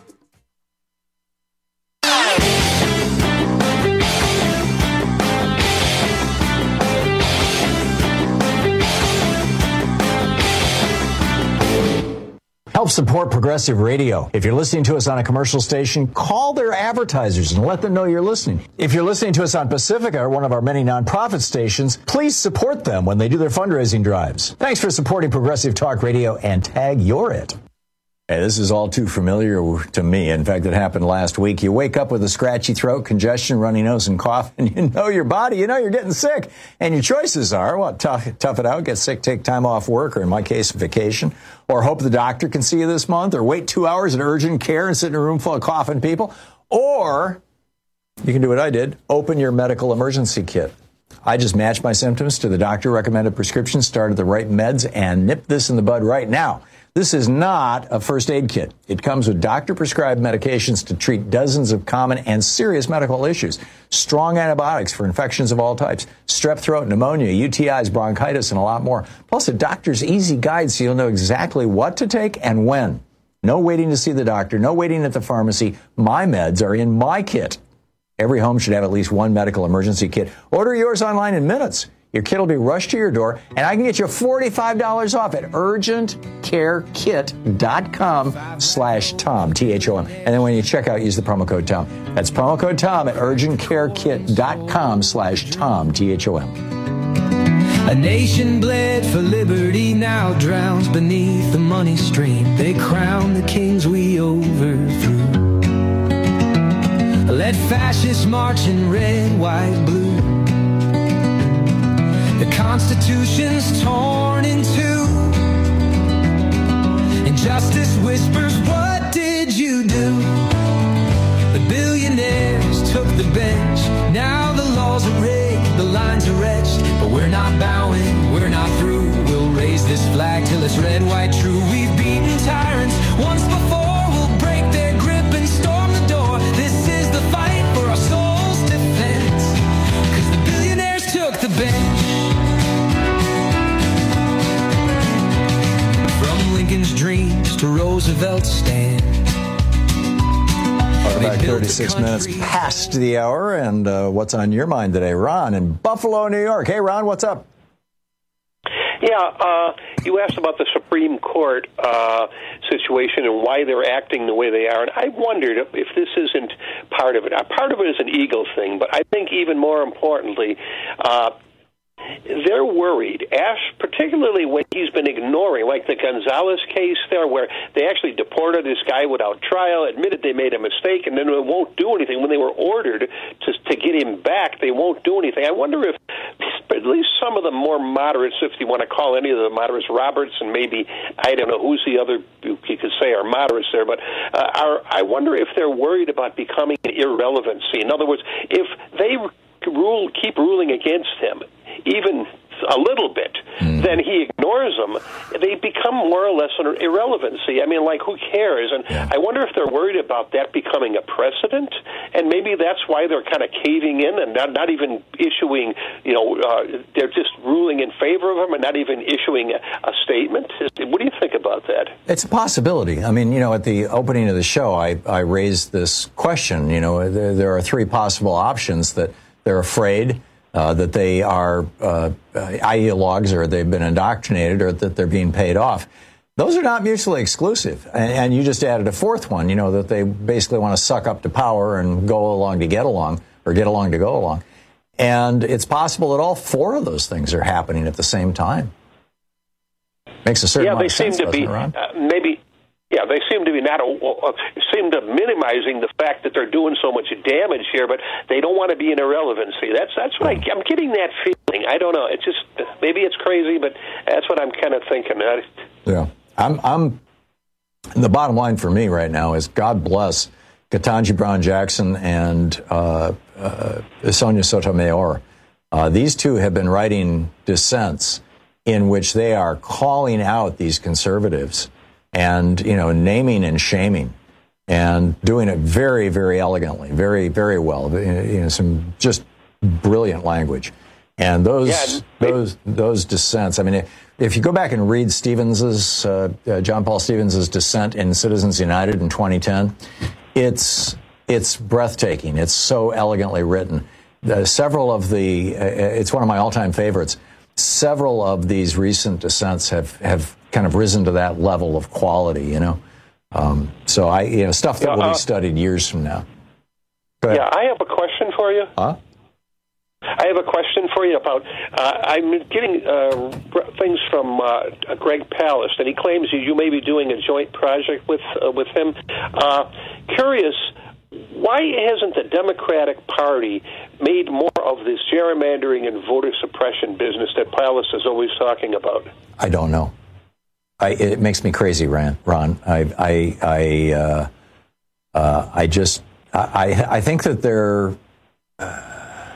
Help support Progressive Radio. If you're listening to us on a commercial station, call their advertisers and let them know you're listening. If you're listening to us on Pacifica, or one of our many nonprofit stations, please support them when they do their fundraising drives. Thanks for supporting Progressive Talk Radio, and tag you're it. Hey, this is all too familiar to me. In fact, it happened last week. You wake up with a scratchy throat, congestion, runny nose, and cough, and you know your body, you know you're getting sick. And your choices are, well, tough, tough it out, get sick, take time off work, or in my case, vacation, or hope the doctor can see you this month, or wait two hours at urgent care and sit in a room full of coughing people. Or you can do what I did, open your medical emergency kit. I just matched my symptoms to the doctor-recommended prescription, started the right meds, and nipped this in the bud right now. This is not a first aid kit. It comes with doctor-prescribed medications to treat dozens of common and serious medical issues. Strong antibiotics for infections of all types, strep throat, pneumonia, U T Is, bronchitis, and a lot more. Plus a doctor's easy guide so you'll know exactly what to take and when. No waiting to see the doctor, no waiting at the pharmacy. My meds are in my kit. Every home should have at least one medical emergency kit. Order yours online in minutes. Your kit will be rushed to your door, and I can get you forty-five dollars off at urgentcarekit.com slash Tom, T H O M. And then when you check out, use the promo code Tom. That's promo code Tom at urgentcarekit.com slash Tom, T H O M. A nation bled for liberty now drowns beneath the money stream. They crown the kings we overthrew. Let fascists march in red, white, blue. The Constitution's torn in two. Injustice whispers, what did you do? The billionaires took the bench. Now the laws are rigged, the lines are etched. But we're not bowing, we're not through. We'll raise this flag till it's red, white, true. We've beaten tyrants once before. We'll break their grip and storm the door. This is the fight for our soul's defense. Cause the billionaires took the bench. Lincoln's dreams to Roosevelt's stand. We're back thirty-six minutes past the hour, and uh, what's on your mind today? Ron in Buffalo, New York. Hey, Ron, what's up? Yeah, uh, you asked about the Supreme Court uh, situation and why they're acting the way they are, and I wondered if, if this isn't part of it. Uh, part of it is an ego thing, but I think even more importantly, uh, they're worried, as particularly when he's been ignoring, like the Gonzalez case there, where they actually deported this guy without trial, admitted they made a mistake, and then they won't do anything. When they were ordered to to get him back, they won't do anything. I wonder if at least some of the more moderates, if you want to call any of the moderates, Roberts and maybe, I don't know who's the other you could say are moderates there, but uh, are, I wonder if they're worried about becoming an irrelevancy. In other words, if they rule, keep ruling against him, even a little bit, mm. then he ignores them, they become more or less an irrelevancy. I mean, like, who cares? And yeah. I wonder if they're worried about that becoming a precedent, and maybe that's why they're kind of caving in and not, not even issuing, you know, uh, they're just ruling in favor of him and not even issuing a, a statement. What do you think about that? It's a possibility. I mean, you know, at the opening of the show, I, I raised this question. You know, there, there are three possible options: that they're afraid, Uh, that they are uh, ideologues, or they've been indoctrinated, or that they're being paid off. Those are not mutually exclusive. And, and you just added a fourth one, you know, that they basically want to suck up to power and go along to get along, or get along to go along. And it's possible that all four of those things are happening at the same time. Makes a certain yeah, amount of sense, Yeah, they seem to be, uh, maybe... Yeah, they seem to be not uh, seem to minimizing the fact that they're doing so much damage here, but they don't want to be an irrelevancy. That's that's what I, I'm getting that feeling. I don't know. It's just maybe it's crazy, but that's what I'm kind of thinking. Yeah, I'm. I'm. The bottom line for me right now is God bless Ketanji Brown Jackson and uh, uh, Sonia Sotomayor. Uh, these two have been writing dissents in which they are calling out these conservatives. And, you know, naming and shaming, and doing it very, very elegantly, very, very well. You know, some just brilliant language. And those yeah, those those dissents. I mean, if you go back and read Stevens's uh, uh, John Paul Stevens's dissent in Citizens United in twenty ten, it's it's breathtaking. It's so elegantly written. Uh, several of the uh, it's one of my all-time favorites. Several of these recent dissents have have kind of risen to that level of quality, you know. Um, so I, you know, stuff that yeah, will uh, be studied years from now. Yeah, I have a question for you. Huh? I have a question for you about, uh, I'm getting uh, things from uh, Greg Palast, and he claims you may be doing a joint project with uh, with him. Uh, curious, why hasn't the Democratic Party made more of this gerrymandering and voter suppression business that Palast is always talking about? I don't know. I, it makes me crazy, Ron. Ron, I, I, I, uh, uh, I just, I, I think that they're. Uh,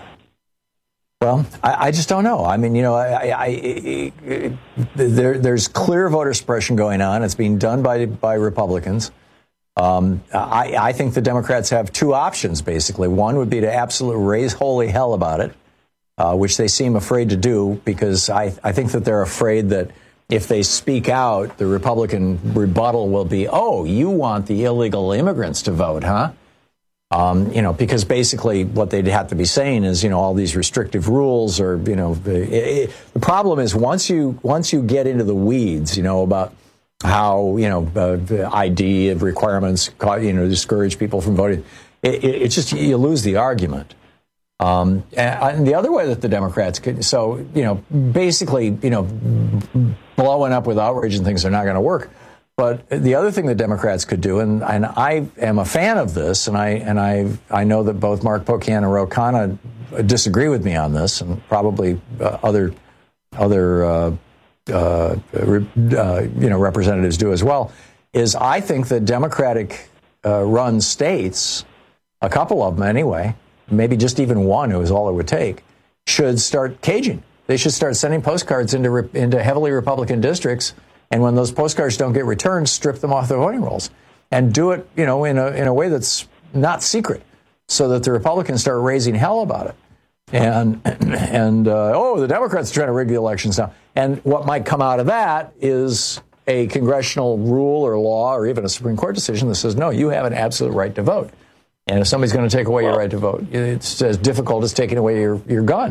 Well, I, I just don't know. I mean, you know, I, I, I, there, there's clear voter suppression going on. It's being done by by Republicans. Um, I, I think the Democrats have two options, basically. One would be to absolutely raise holy hell about it, uh, which they seem afraid to do, because I, I think that they're afraid that if they speak out, the Republican rebuttal will be, oh, you want the illegal immigrants to vote, huh? Um, you know, because basically what they'd have to be saying is, you know, all these restrictive rules or, you know, it, it, the problem is once you once you get into the weeds, you know, about how, you know, uh, I D requirements, you know, discourage people from voting, it, it, it's just you lose the argument. Um, and, and the other way that the Democrats could, so, you know, basically, you know, blowing up with outrage and things are not going to work. But the other thing the Democrats could do, and, and I am a fan of this, and I and I I know that both Mark Pocan and Ro Khanna disagree with me on this, and probably uh, other other uh, uh, re, uh, you know representatives do as well. Is I think that Democratic uh, run states, a couple of them anyway, maybe just even one, who is all it would take, should start caging. They should start sending postcards into re, into heavily Republican districts. And when those postcards don't get returned, strip them off the voting rolls, and do it, you know, in a in a way that's not secret, so that the Republicans start raising hell about it. And and uh, oh, the Democrats are trying to rig the elections now. And what might come out of that is a congressional rule or law or even a Supreme Court decision that says, no, you have an absolute right to vote. And if somebody's going to take away your right to vote, it's as difficult as taking away your your gun.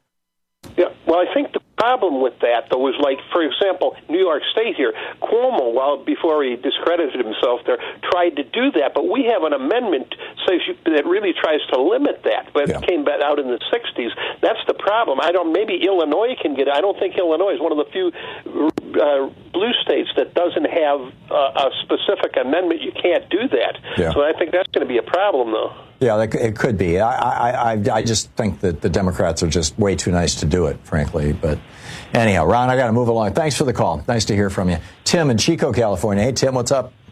Yeah, well, I think the problem with that, though, was like, for example, New York State here, Cuomo, well, before he discredited himself there, tried to do that, but we have an amendment says you, that really tries to limit that, but yeah. It came back out in the sixties. That's the problem. I don't, maybe Illinois can get, I don't think Illinois is one of the few uh, blue states that doesn't have uh, a specific amendment. You can't do that. Yeah. So I think that's going to be a problem, though. Yeah, it could be. I, I, I just think that the Democrats are just way too nice to do it, frankly. But anyhow, Ron, I got to move along. Thanks for the call. Nice to hear from you. Tim in Chico, California. Hey, Tim, what's up?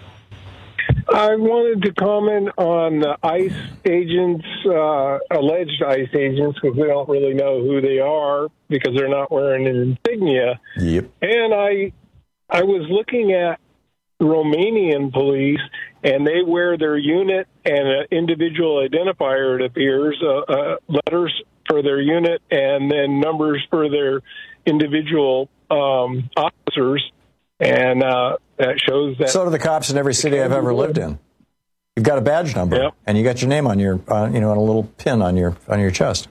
I wanted to comment on the ICE agents, uh, alleged ICE agents, because we don't really know who they are because they're not wearing an insignia. Yep. And I, I was looking at Romanian police, and they wear their unit and an individual identifier, it appears, uh, uh, letters for their unit and then numbers for their individual um, officers. And uh, that shows that. So do the cops in every city I've ever lived in. You've got a badge number, yep. And you got your name on your, uh, you know, on a little pin on your on your chest.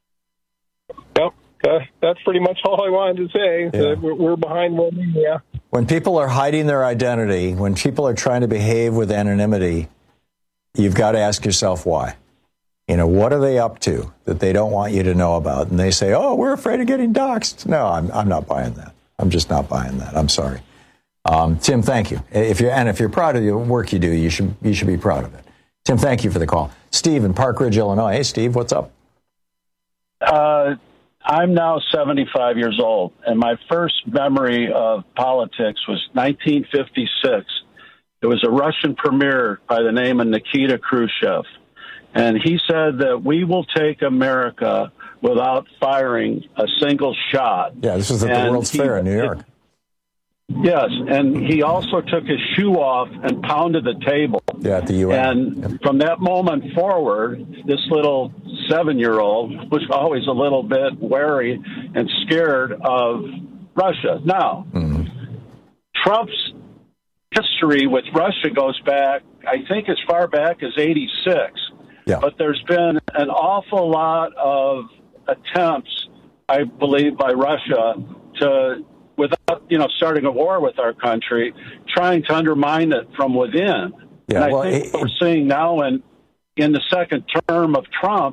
Yep, uh, that's pretty much all I wanted to say. Yeah. We're, we're behind Romania. When people are hiding their identity, when people are trying to behave with anonymity, you've got to ask yourself why. You know, what are they up to that they don't want you to know about? And they say, oh, we're afraid of getting doxxed. No, I'm, I'm not buying that. I'm just not buying that. I'm sorry. Um, Tim, thank you. If you're, and if you're proud of the work you do, you should you should be proud of it. Tim, thank you for the call. Steve in Park Ridge, Illinois. Hey, Steve, what's up? Uh, I'm now seventy-five years old, and my first memory of politics was nineteen fifty-six. It was a Russian premier by the name of Nikita Khrushchev, and he said that we will take America without firing a single shot. Yeah, this was at and the World's he, Fair in New York. It, yes, and he also took his shoe off and pounded the table. Yeah, at the U N. And yep. From that moment forward, this little seven-year-old was always a little bit wary and scared of Russia. Now, mm-hmm. Trump's history with Russia goes back, I think, as far back as eighty-six. Yeah. But there's been an awful lot of attempts, I believe, by Russia to, without, you know, starting a war with our country, trying to undermine it from within. Yeah, and I well, think it, what we're seeing now in, in the second term of Trump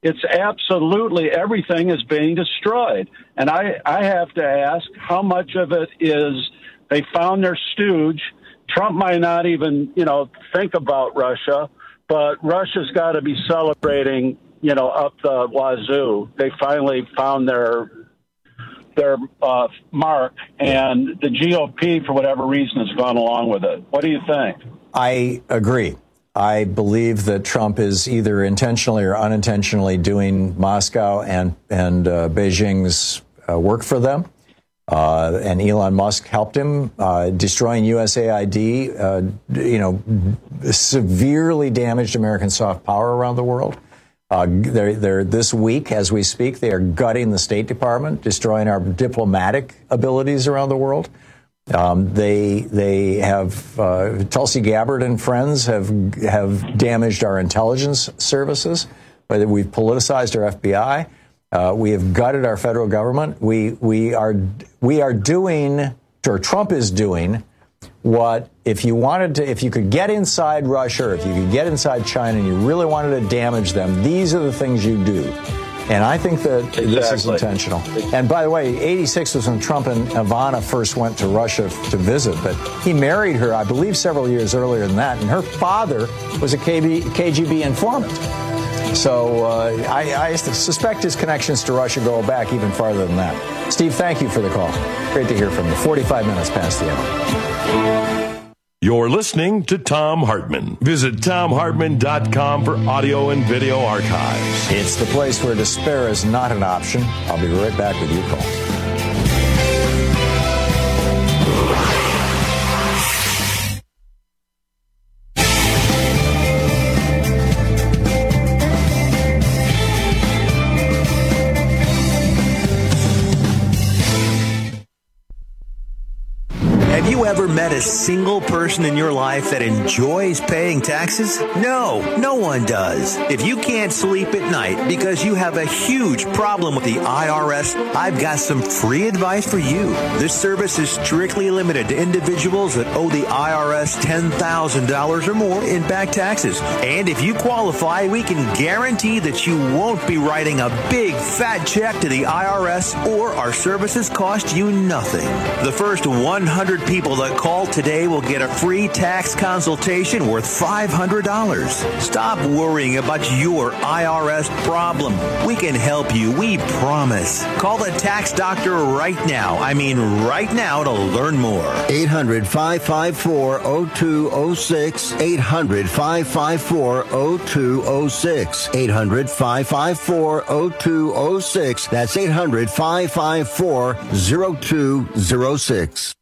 It's absolutely everything is being destroyed. And I, I have to ask how much of it is they found their stooge. Trump might not even, you know, think about Russia, but Russia's got to be celebrating, you know, up the wazoo. They finally found their their uh, mark, and the G O P, for whatever reason, has gone along with it. What do you think? I agree. I believe that Trump is either intentionally or unintentionally doing Moscow and, and uh, Beijing's uh, work for them. Uh, and Elon Musk helped him. Uh, destroying U S A I D, uh, you know, severely damaged American soft power around the world. Uh, they're, they're this week, as we speak, they are gutting the State Department, destroying our diplomatic abilities around the world. Um, they they have uh, Tulsi Gabbard and friends have have damaged our intelligence services. Whether we've politicized our F B I, uh, we have gutted our federal government. We we are we are doing, or Trump is doing, what if you wanted to, if you could get inside Russia, or if you could get inside China, and you really wanted to damage them, these are the things you do. And I think that exactly. This is intentional. And by the way, eighty-six was when Trump and Ivana first went to Russia to visit, but he married her, I believe, several years earlier than that. And her father was a K G B informant. So uh, I, I suspect his connections to Russia go back even farther than that. Steve, thank you for the call. Great to hear from you. forty-five minutes past the hour. You're listening to Thom Hartmann. Visit Thom Hartmann dot com for audio and video archives. It's the place where despair is not an option. I'll be right back with your call. Have you ever met a single person in your life that enjoys paying taxes? No, no one does. If you can't sleep at night because you have a huge problem with the I R S, I've got some free advice for you. This service is strictly limited to individuals that owe the I R S ten thousand dollars or more in back taxes. And if you qualify, we can guarantee that you won't be writing a big fat check to the I R S, or our services cost you nothing. The first one hundred people that call today will get a free tax consultation worth five hundred dollars. Stop worrying about your I R S problem. We can help you, we promise. Call the tax doctor right now. I mean right now to learn more. eight hundred, five five four, oh two oh six. eight hundred, five five four, oh two oh six. eight hundred, five five four, oh two oh six. That's eight hundred, five five four, oh two oh six.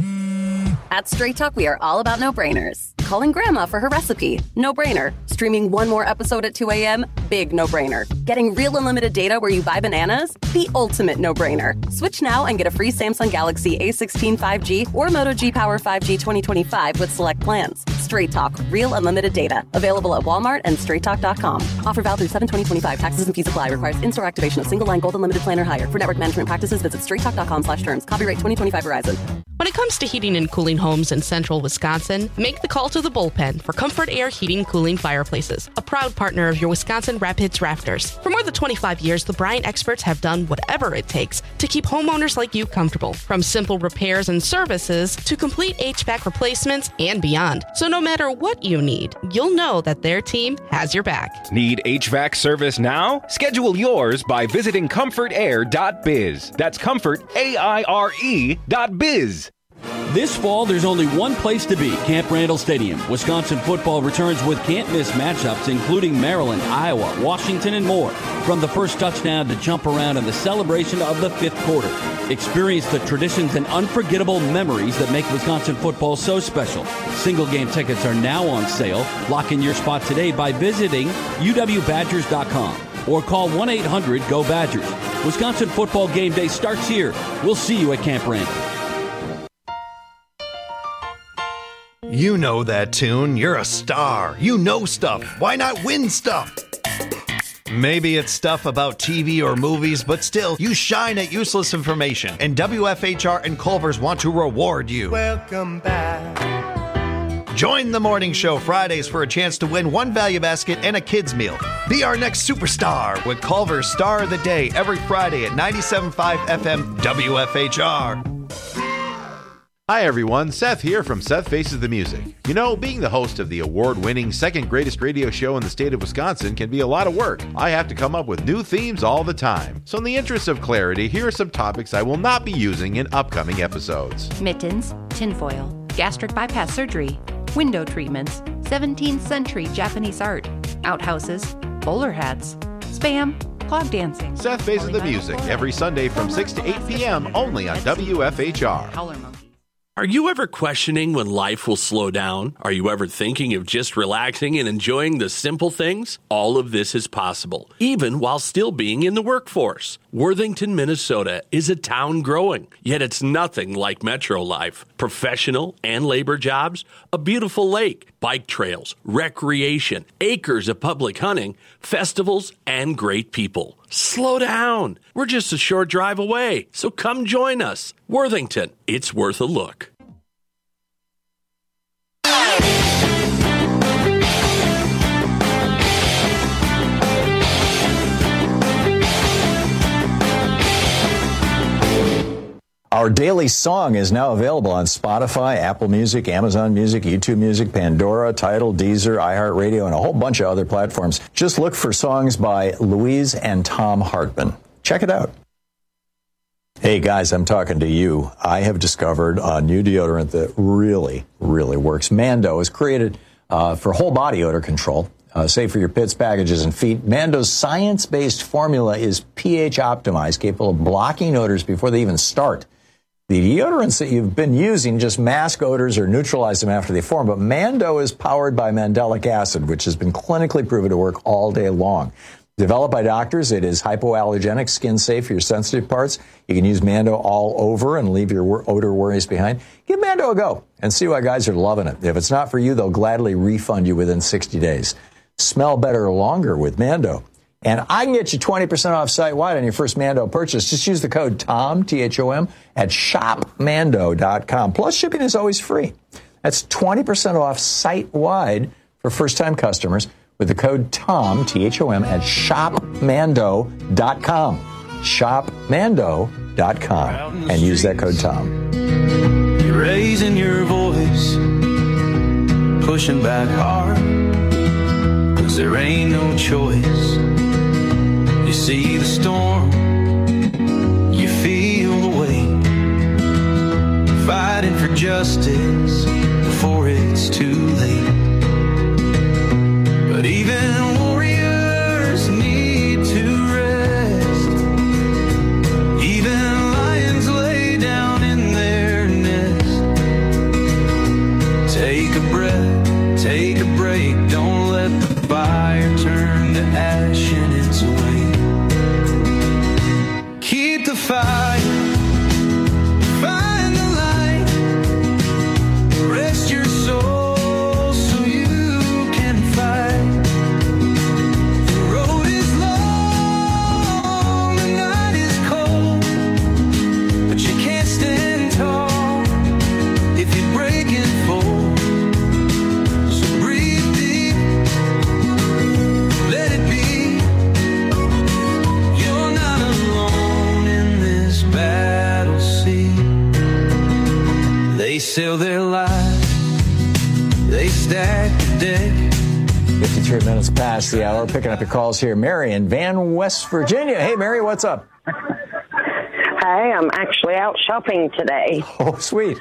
At Straight Talk, we are all about no-brainers. Calling Grandma for her recipe? No-brainer. Streaming one more episode at two a.m.? Big no-brainer. Getting real unlimited data where you buy bananas? The ultimate no-brainer. Switch now and get a free Samsung Galaxy A sixteen five G or Moto G Power five G twenty twenty-five with select plans. Straight Talk. Real unlimited data. Available at Walmart and straight talk dot com. Offer valid through seven twenty twenty-five. Taxes and fees apply. Requires in-store activation of single line gold unlimited plan or higher. For network management practices, visit straight talk dot com slash terms. Copyright twenty twenty-five Verizon. When it comes to heating and cooling homes in central Wisconsin, make the call to the bullpen for Comfort Air Heating Cooling Fireplaces, a proud partner of your Wisconsin Rapids Rafters. For more than twenty-five years, the Bryant experts have done whatever it takes to keep homeowners like you comfortable, from simple repairs and services to complete H V A C replacements and beyond. So no matter what you need, you'll know that their team has your back. Need H V A C service now? Schedule yours by visiting comfort air dot biz. That's comfort, A I R E dot biz. This fall, there's only one place to be, Camp Randall Stadium. Wisconsin football returns with can't-miss matchups, including Maryland, Iowa, Washington, and more. From the first touchdown to jump around in the celebration of the fifth quarter. Experience the traditions and unforgettable memories that make Wisconsin football so special. Single-game tickets are now on sale. Lock in your spot today by visiting U W Badgers dot com or call one eight hundred G O Badgers. Wisconsin football game day starts here. We'll see you at Camp Randall. You know that tune. You're a star. You know stuff. Why not win stuff? Maybe it's stuff about T V or movies, but still, you shine at useless information. And W F H R and Culver's want to reward you. Welcome back. Join the morning show Fridays for a chance to win one value basket and a kid's meal. Be our next superstar with Culver's Star of the Day every Friday at ninety-seven point five F M W F H R. Hi everyone, Seth here from Seth Faces the Music. You know, being the host of the award-winning second greatest radio show in the state of Wisconsin can be a lot of work. I have to come up with new themes all the time. So in the interest of clarity, here are some topics I will not be using in upcoming episodes. Mittens, tinfoil, gastric bypass surgery, window treatments, seventeenth century Japanese art, outhouses, bowler hats, spam, clog dancing. Seth Faces the Music every Sunday from six to eight p.m. only on W F H R. Are you ever questioning when life will slow down? Are you ever thinking of just relaxing and enjoying the simple things? All of this is possible, even while still being in the workforce. Worthington, Minnesota is a town growing, yet it's nothing like metro life. Professional and labor jobs, a beautiful lake, bike trails, recreation, acres of public hunting, festivals, and great people. Slow down. We're just a short drive away, so come join us. Worthington, it's worth a look. Our daily song is now available on Spotify, Apple Music, Amazon Music, YouTube Music, Pandora, Tidal, Deezer, iHeartRadio, and a whole bunch of other platforms. Just look for songs by Louise and Tom Hartman. Check it out. Hey guys, I'm talking to you. I have discovered a new deodorant that really, really works. Mando is created uh, for whole body odor control. Uh, safe for your pits, packages, and feet. Mando's science-based formula is pH optimized, capable of blocking odors before they even start. The deodorants that you've been using just mask odors or neutralize them after they form, but Mando is powered by mandelic acid, which has been clinically proven to work all day long. Developed by doctors, it is hypoallergenic, skin safe for your sensitive parts. You can use Mando all over and leave your odor worries behind. Give Mando a go and see why guys are loving it. If it's not for you, they'll gladly refund you within sixty days. Smell better longer with Mando. And I can get you twenty percent off site-wide on your first Mando purchase. Just use the code TOM, T H O M, at shop mando dot com. Plus, shipping is always free. That's twenty percent off site-wide for first-time customers with the code TOM, T H O M, at shop mando dot com. shop mando dot com. And use that code TOM. You're raising your voice, pushing back hard, 'cause there ain't no choice. You see the storm, you feel the weight, fighting for justice before it's too late. But even warriors need to rest. Even lions lay down in their nest. Take a breath, take a break, don't let the fire turn to ash in its way. Keep the fire, find the light, rest your soul so you can fight. The road is long, the night is cold, but you can't stand tall if you break and fall. So breathe deep, let it be. You're not alone in this battle scene. They sell their lives, they stack the deck. fifty-three minutes past the hour. Picking up your calls here. Mary in Van, West Virginia. Hey, Mary, what's up? Hi, I'm actually out shopping today. Oh, sweet.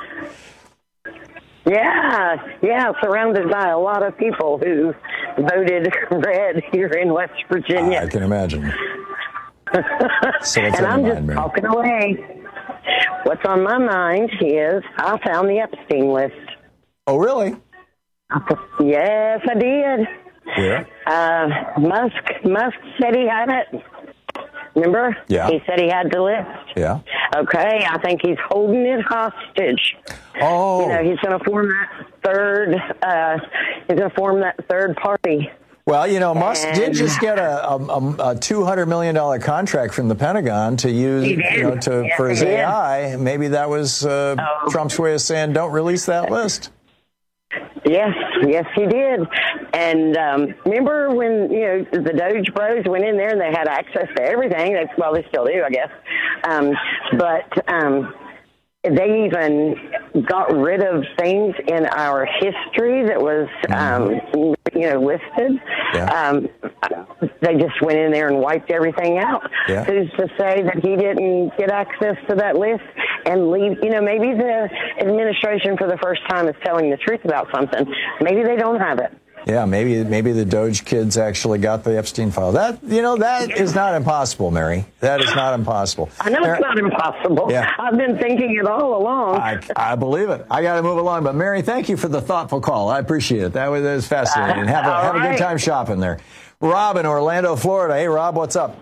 Yeah, yeah, surrounded by a lot of people who voted red here in West Virginia. I can imagine. So what's and on I'm your just mind, Mary? talking away. What's on my mind is I found the Epstein list. Oh, really? Yes, I did. Yeah. Uh, Musk, Musk said he had it. Remember? Yeah. He said he had the list. Yeah. Okay, I think he's holding it hostage. Oh. You know, he's going to form that third, uh, he's going to form that third party. Well, you know, Musk And- did just get a, a, a two hundred million dollars contract from the Pentagon to use, He did. you know, to Yes, for his he did. A I. Maybe that was uh, Oh. Trump's way of saying, don't release that list. Yes, yes, he did. And um, remember when, you know, the Doge Bros went in there and they had access to everything? They, well, they still do, I guess. Um, but um, they even got rid of things in our history that was, um, you know, listed. Yeah. Um, they just went in there and wiped everything out. Yeah. Who's to say that he didn't get access to that list and leave? You know, maybe the administration for the first time is telling the truth about something. Maybe they don't have it. Yeah, maybe maybe the Doge kids actually got the Epstein file. That, you know, that is not impossible, Mary. That is not impossible. I know it's not impossible. Yeah. I've been thinking it all along. I, I believe it. I got to move along. But, Mary, thank you for the thoughtful call. I appreciate it. That was, that was fascinating. Have a, have a good time shopping there. Rob in Orlando, Florida. Hey, Rob, what's up?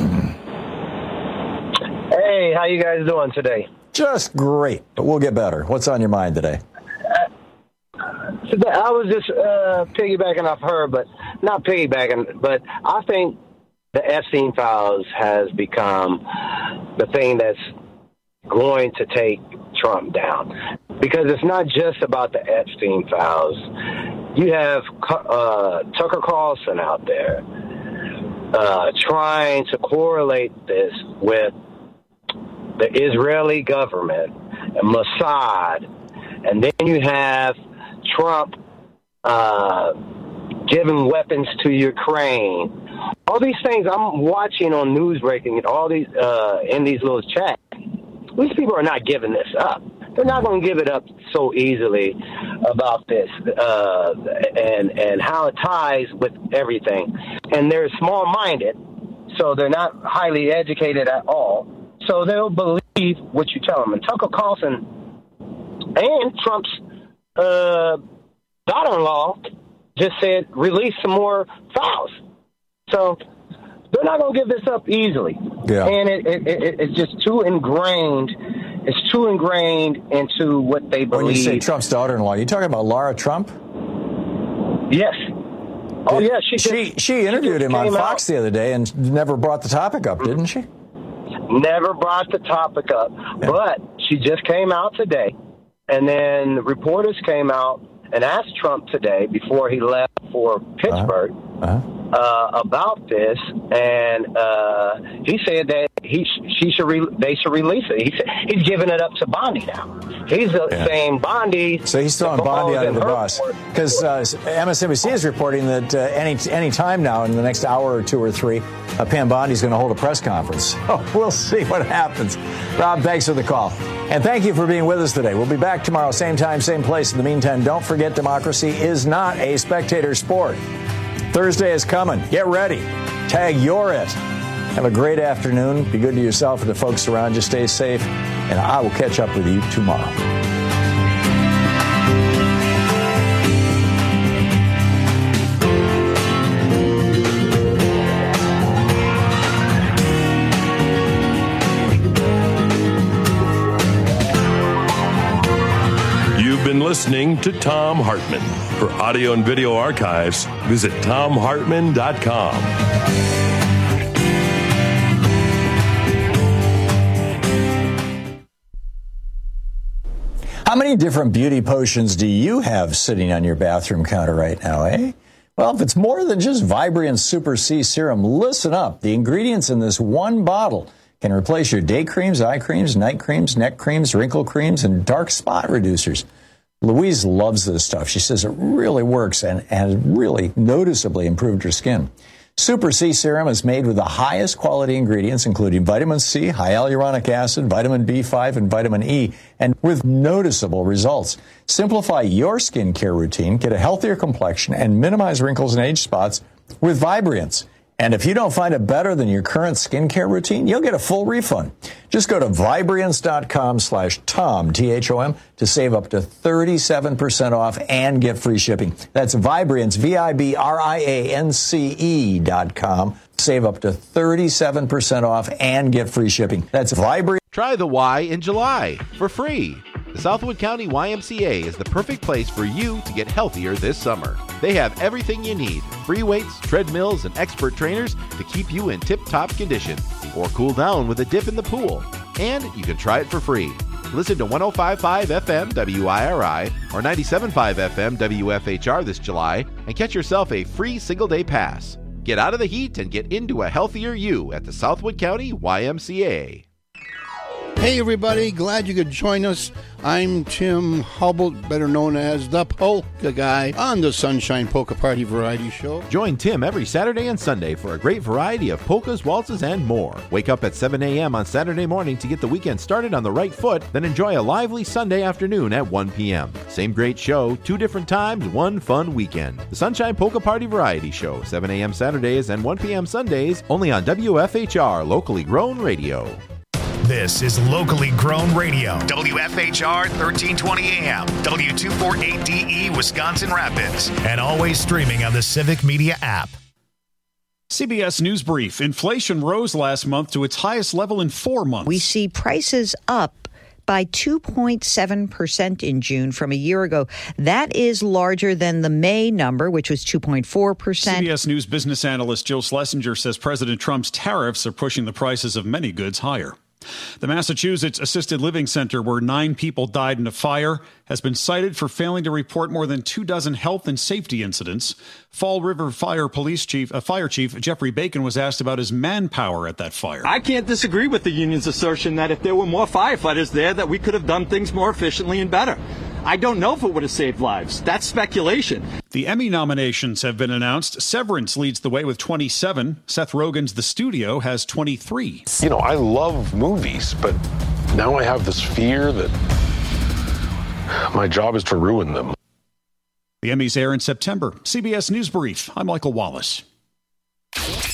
Hey, how you guys doing today? Just great, but we'll get better. What's on your mind today? Today, I was just uh, piggybacking off her, but not piggybacking, but I think the Epstein files has become the thing that's going to take Trump down. Because it's not just about the Epstein files. You have uh, Tucker Carlson out there uh, trying to correlate this with the Israeli government and Mossad. And then you have Trump uh, giving weapons to Ukraine. All these things I'm watching on news breaking, all these uh, in these little chats. These people are not giving this up. They're not going to give it up so easily about this uh, and and how it ties with everything. And they're small-minded, so they're not highly educated at all. So they'll believe what you tell them. And Tucker Carlson and Trump's uh, daughter-in-law just said, release some more files. So they're not going to give this up easily. Yeah. And it, it, it, it's just too ingrained. It's too ingrained into what they believe. When you say Trump's daughter-in-law, you talking about Laura Trump? Yes. Oh, yeah. She she, just, she interviewed she him on came Fox out. the other day and never brought the topic up, didn't she? Never brought the topic up. Yeah. But she just came out today. And then reporters came out and asked Trump today, before he left for Pittsburgh, Uh-huh. uh, about this. And uh, he said that he she should re- they should release it. He said, he's giving it up to Bondi now. He's uh, Yeah. saying Bondi. So he's throwing Bondi under the bus. Because uh, M S N B C is reporting that uh, any any time now, in the next hour or two or three, uh, Pam Bondi's going to hold a press conference. So we'll see what happens. Rob, thanks for the call. And thank you for being with us today. We'll be back tomorrow, same time, same place. In the meantime, don't forget, democracy is not a spectator sport. Thursday is coming. Get ready. Tag You're It. Have a great afternoon. Be good to yourself and the folks around you. Stay safe. And I will catch up with you tomorrow. You've been listening to Thom Hartmann. For audio and video archives, visit thom hartmann dot com. How many different beauty potions do you have sitting on your bathroom counter right now, eh? Well, if it's more than just Vibrant Super C Serum, listen up. The ingredients in this one bottle can replace your day creams, eye creams, night creams, neck creams, wrinkle creams, and dark spot reducers. Louise loves this stuff. She says it really works and has really noticeably improved her skin. Super C Serum is made with the highest quality ingredients, including vitamin C, high hyaluronic acid, vitamin B five, and vitamin E, and with noticeable results. Simplify your skincare routine, get a healthier complexion, and minimize wrinkles and age spots with Vibrance. And if you don't find it better than your current skincare routine, you'll get a full refund. Just go to Vibrance.com slash Tom, T H O M, to save up to thirty-seven percent off and get free shipping. That's Vibrance, V I B R I A N C E dot com. Save up to thirty-seven percent off and get free shipping. That's Vibrance. Try the Y in July for free. The Southwood County Y M C A is the perfect place for you to get healthier this summer. They have everything you need, free weights, treadmills, and expert trainers to keep you in tip-top condition, or cool down with a dip in the pool. And you can try it for free. Listen to one oh five point five F M W I R I or ninety-seven point five F M W F H R this July and catch yourself a free single-day pass. Get out of the heat and get into a healthier you at the Southwood County Y M C A. Hey everybody, glad you could join us. I'm Tim Hubble, better known as the Polka Guy, on the Sunshine Polka Party Variety Show. Join Tim every Saturday and Sunday for a great variety of polkas, waltzes, and more. Wake up at seven a.m. on Saturday morning to get the weekend started on the right foot, then enjoy a lively Sunday afternoon at one p.m. Same great show, two different times, one fun weekend. The Sunshine Polka Party Variety Show, seven a.m. Saturdays and one p.m. Sundays, only on W F H R, locally grown radio. This is locally grown radio. W F H R thirteen twenty A M, W two forty-eight D E, Wisconsin Rapids, and always streaming on the Civic Media app. C B S News Brief. Inflation rose last month to its highest level in four months. We see prices up by two point seven percent in June from a year ago. That is larger than the May number, which was two point four percent. C B S News business analyst Joe Schlesinger says President Trump's tariffs are pushing the prices of many goods higher. The Massachusetts Assisted Living Center, where nine people died in a fire, has been cited for failing to report more than two dozen health and safety incidents. Fall River Fire Police Chief, uh, Fire Chief Jeffrey Bacon was asked about his manpower at that fire. I can't disagree with the union's assertion that if there were more firefighters there, that we could have done things more efficiently and better. I don't know if it would have saved lives. That's speculation. The Emmy nominations have been announced. Severance leads the way with twenty-seven. Seth Rogen's The Studio has twenty-three. You know, I love movies, but now I have this fear that my job is to ruin them. The Emmys air in September. C B S News Brief. I'm Michael Wallace.